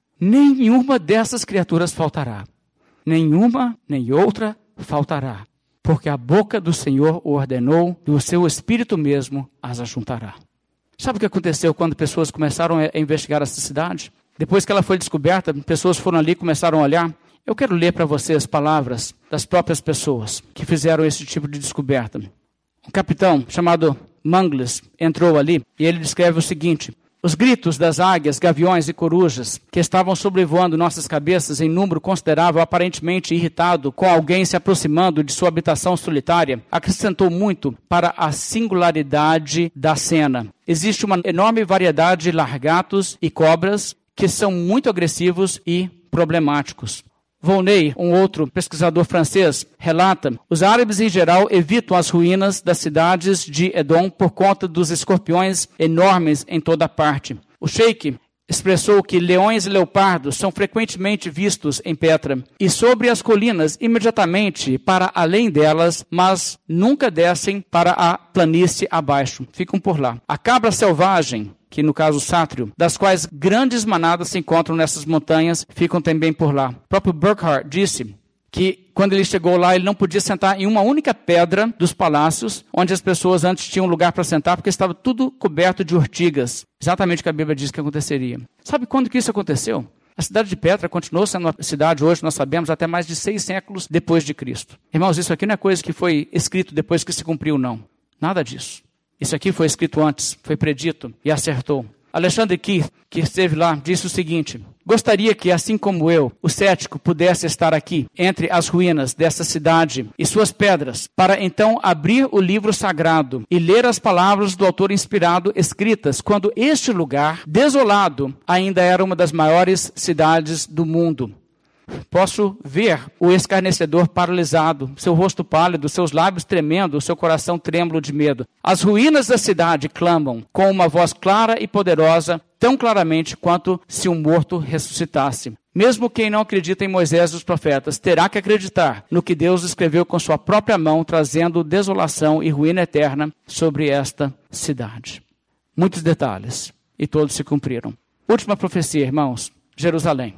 Nenhuma dessas criaturas faltará. Nenhuma nem outra faltará. Porque a boca do Senhor o ordenou e o seu Espírito mesmo as ajuntará. Sabe o que aconteceu quando pessoas começaram a investigar essa cidade? Depois que ela foi descoberta, pessoas foram ali e começaram a olhar. Eu quero ler para vocês palavras das próprias pessoas que fizeram esse tipo de descoberta. Um capitão chamado Mangles entrou ali e ele descreve o seguinte: os gritos das águias, gaviões e corujas que estavam sobrevoando nossas cabeças em número considerável, aparentemente irritado com alguém se aproximando de sua habitação solitária, acrescentou muito para a singularidade da cena. Existe uma enorme variedade de largatos e cobras que são muito agressivos e problemáticos. Volney, um outro pesquisador francês, relata: os árabes em geral evitam as ruínas das cidades de Edom por conta dos escorpiões enormes em toda parte. O sheik expressou que leões e leopardos são frequentemente vistos em Petra e sobre as colinas imediatamente para além delas, mas nunca descem para a planície abaixo, ficam por lá. A cabra selvagem, que no caso o sátrio, das quais grandes manadas se encontram nessas montanhas, ficam também por lá. O próprio Burckhardt disse que quando ele chegou lá, ele não podia sentar em uma única pedra dos palácios, onde as pessoas antes tinham lugar para sentar, porque estava tudo coberto de ortigas. Exatamente o que a Bíblia diz que aconteceria. Sabe quando que isso aconteceu? A cidade de Petra continuou sendo uma cidade hoje, nós sabemos, até mais de 6 séculos depois de Cristo. Irmãos, isso aqui não é coisa que foi escrito depois que se cumpriu, não. Nada disso. Isso aqui foi escrito antes, foi predito e acertou. Alexandre Keith, que esteve lá, disse o seguinte: gostaria que, assim como eu, o cético pudesse estar aqui, entre as ruínas dessa cidade e suas pedras, para então abrir o livro sagrado e ler as palavras do autor inspirado escritas, quando este lugar, desolado, ainda era uma das maiores cidades do mundo. Posso ver o escarnecedor paralisado, seu rosto pálido, seus lábios tremendo, seu coração trêmulo de medo. As ruínas da cidade clamam com uma voz clara e poderosa, tão claramente quanto se um morto ressuscitasse. Mesmo quem não acredita em Moisés e os profetas terá que acreditar no que Deus escreveu com sua própria mão, trazendo desolação e ruína eterna sobre esta cidade. Muitos detalhes, e todos se cumpriram. Última profecia, irmãos: Jerusalém.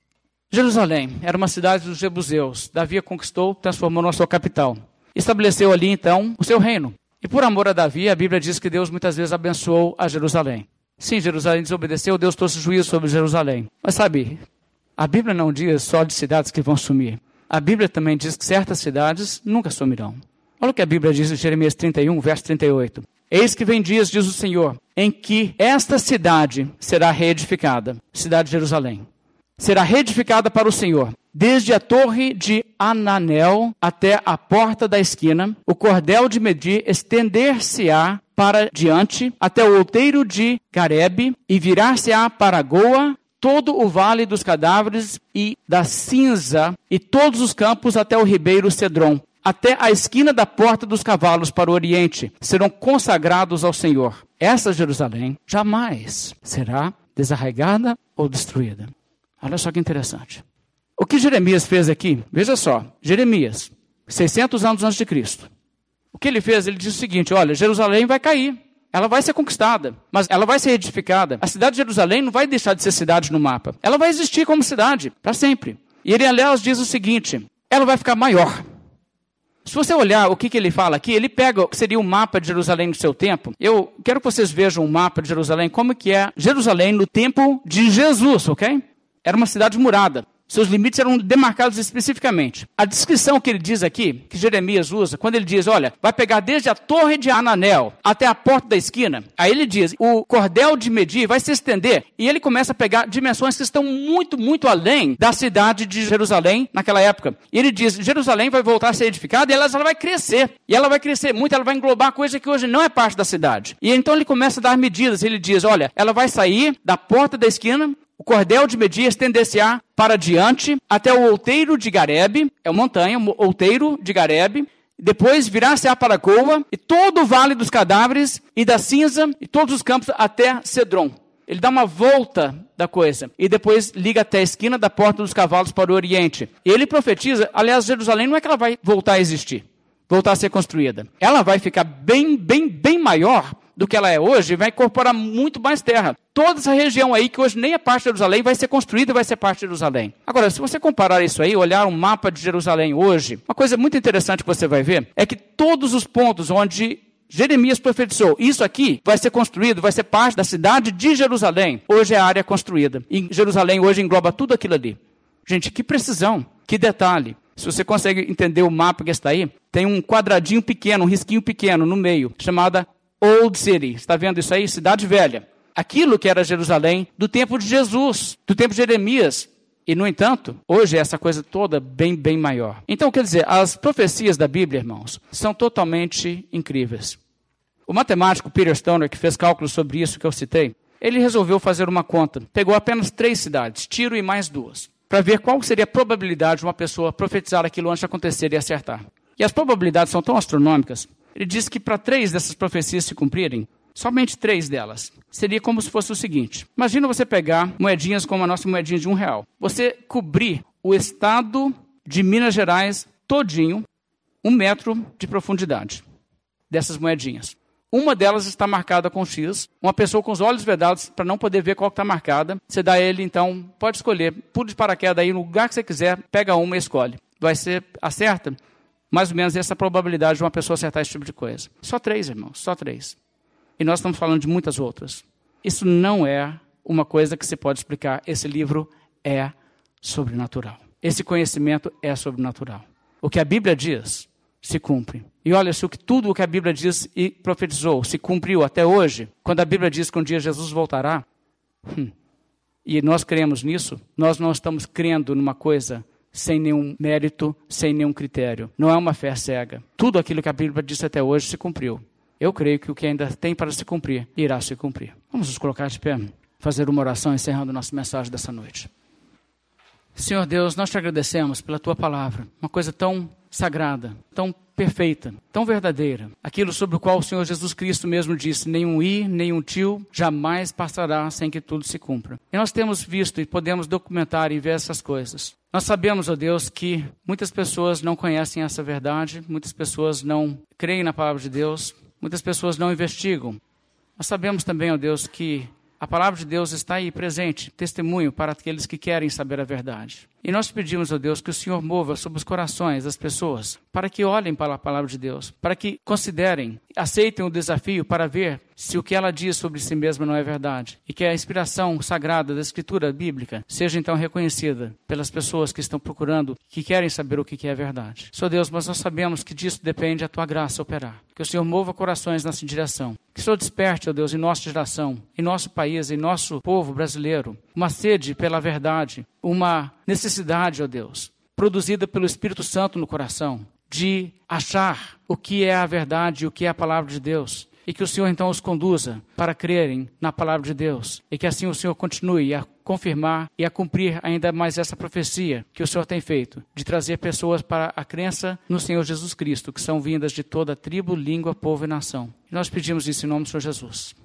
Jerusalém era uma cidade dos jebuseus. Davi a conquistou, transformou na sua capital. Estabeleceu ali, então, o seu reino. E por amor a Davi, a Bíblia diz que Deus muitas vezes abençoou a Jerusalém. Sim, Jerusalém desobedeceu, Deus trouxe juízo sobre Jerusalém. Mas sabe, a Bíblia não diz só de cidades que vão sumir. A Bíblia também diz que certas cidades nunca sumirão. Olha o que a Bíblia diz em Jeremias 31, verso 38. Eis que vem dias, diz o Senhor, em que esta cidade será reedificada, cidade de Jerusalém. Será reedificada para o Senhor, desde a torre de Ananel até a porta da esquina. O cordel de medir estender-se-á para diante até o outeiro de Garebe e virar-se-á para Goa, todo o vale dos cadáveres e da cinza e todos os campos até o ribeiro Cedron. Até a esquina da porta dos cavalos para o oriente serão consagrados ao Senhor. Essa Jerusalém jamais será desarraigada ou destruída. Olha só que interessante. O que Jeremias fez aqui, veja só, Jeremias, 600 anos antes de Cristo. O que ele fez? Ele disse o seguinte: olha, Jerusalém vai cair, ela vai ser conquistada, mas ela vai ser edificada. A cidade de Jerusalém não vai deixar de ser cidade no mapa. Ela vai existir como cidade, para sempre. E ele, aliás, diz o seguinte: ela vai ficar maior. Se você olhar o que ele fala aqui, ele pega o que seria um mapa de Jerusalém no seu tempo. Eu quero que vocês vejam um mapa de Jerusalém, como que é Jerusalém no tempo de Jesus, ok? Era uma cidade murada. Seus limites eram demarcados especificamente. A descrição que ele diz aqui, que Jeremias usa, quando ele diz, olha, vai pegar desde a torre de Ananel até a porta da esquina. Aí ele diz, o cordel de medir vai se estender. E ele começa a pegar dimensões que estão muito, muito além da cidade de Jerusalém naquela época. E ele diz, Jerusalém vai voltar a ser edificada e ela vai crescer. E ela vai crescer muito, ela vai englobar coisa que hoje não é parte da cidade. E então ele começa a dar medidas. Ele diz, olha, ela vai sair da porta da esquina, o cordel de medir estender-se-á para diante até o outeiro de Garebe, é uma montanha, o outeiro de Garebe, depois virá-se-á para Goa, e todo o vale dos cadáveres, e da cinza, e todos os campos até Cedron. Ele dá uma volta da coisa, e depois liga até a esquina da porta dos cavalos para o oriente. E ele profetiza, aliás, Jerusalém não é que ela vai voltar a existir, voltar a ser construída. Ela vai ficar bem maior do que ela é hoje, vai incorporar muito mais terra. Toda essa região aí, que hoje nem é parte de Jerusalém, vai ser construída e vai ser parte de Jerusalém. Agora, se você comparar isso aí, olhar um mapa de Jerusalém hoje, uma coisa muito interessante que você vai ver, é que todos os pontos onde Jeremias profetizou, isso aqui vai ser construído, vai ser parte da cidade de Jerusalém, hoje é a área construída. E Jerusalém hoje engloba tudo aquilo ali. Gente, que precisão, que detalhe. Se você consegue entender o mapa que está aí, tem um quadradinho pequeno, um risquinho pequeno no meio, chamada Old City. Está vendo isso aí? Cidade Velha. Aquilo que era Jerusalém do tempo de Jesus, do tempo de Jeremias. E, no entanto, hoje é essa coisa toda bem maior. Então, quer dizer, as profecias da Bíblia, irmãos, são totalmente incríveis. O matemático Peter Stoner, que fez cálculos sobre isso que eu citei, ele resolveu fazer uma conta. Pegou apenas 3 cidades, Tiro e mais 2, para ver qual seria a probabilidade de uma pessoa profetizar aquilo antes de acontecer e acertar. E as probabilidades são tão astronômicas. Ele diz que para 3 dessas profecias se cumprirem, somente 3 delas, seria como se fosse o seguinte. Imagina você pegar moedinhas como a nossa moedinha de R$1. Você cobrir o estado de Minas Gerais todinho, 1 metro de profundidade dessas moedinhas. Uma delas está marcada com X. Uma pessoa com os olhos vedados para não poder ver qual está marcada. Você dá a ele, então, pode escolher. Pule de paraquedas aí no lugar que você quiser, pega uma e escolhe. Vai ser, acerta? Mais ou menos essa probabilidade de uma pessoa acertar esse tipo de coisa. Só 3, irmãos, só 3. E nós estamos falando de muitas outras. Isso não é uma coisa que se pode explicar. Esse livro é sobrenatural. Esse conhecimento é sobrenatural. O que a Bíblia diz se cumpre. E olha, se tudo o que a Bíblia diz e profetizou se cumpriu até hoje, quando a Bíblia diz que um dia Jesus voltará, e nós cremos nisso, nós não estamos crendo numa coisa sem nenhum mérito, sem nenhum critério. Não é uma fé cega. Tudo aquilo que a Bíblia disse até hoje se cumpriu. Eu creio que o que ainda tem para se cumprir, irá se cumprir. Vamos nos colocar de pé, fazer uma oração encerrando nossa mensagem dessa noite. Senhor Deus, nós te agradecemos pela tua palavra, uma coisa tão sagrada, tão perfeita, tão verdadeira. Aquilo sobre o qual o Senhor Jesus Cristo mesmo disse, nenhum i, nenhum tio jamais passará sem que tudo se cumpra. E nós temos visto e podemos documentar e ver essas coisas. Nós sabemos, ó Deus, que muitas pessoas não conhecem essa verdade, muitas pessoas não creem na palavra de Deus, muitas pessoas não investigam. Nós sabemos também, ó Deus, que a palavra de Deus está aí presente, testemunho para aqueles que querem saber a verdade. E nós pedimos, ó Deus, que o Senhor mova sobre os corações das pessoas, para que olhem para a palavra de Deus, para que considerem, aceitem o desafio para ver se o que ela diz sobre si mesma não é verdade. E que a inspiração sagrada da Escritura Bíblica seja então reconhecida pelas pessoas que estão procurando, que querem saber o que é verdade. Senhor Deus, mas nós sabemos que disso depende a tua graça operar. Que o Senhor mova corações nessa direção. Que o Senhor desperte, ó Deus, em nossa geração, em nosso país, em nosso povo brasileiro, uma sede pela verdade, uma necessidade, ó Deus, produzida pelo Espírito Santo no coração, de achar o que é a verdade e o que é a palavra de Deus. E que o Senhor então os conduza para crerem na palavra de Deus. E que assim o Senhor continue a confirmar e a cumprir ainda mais essa profecia que o Senhor tem feito, de trazer pessoas para a crença no Senhor Jesus Cristo, que são vindas de toda tribo, língua, povo e nação. E nós pedimos isso em nome do Senhor Jesus.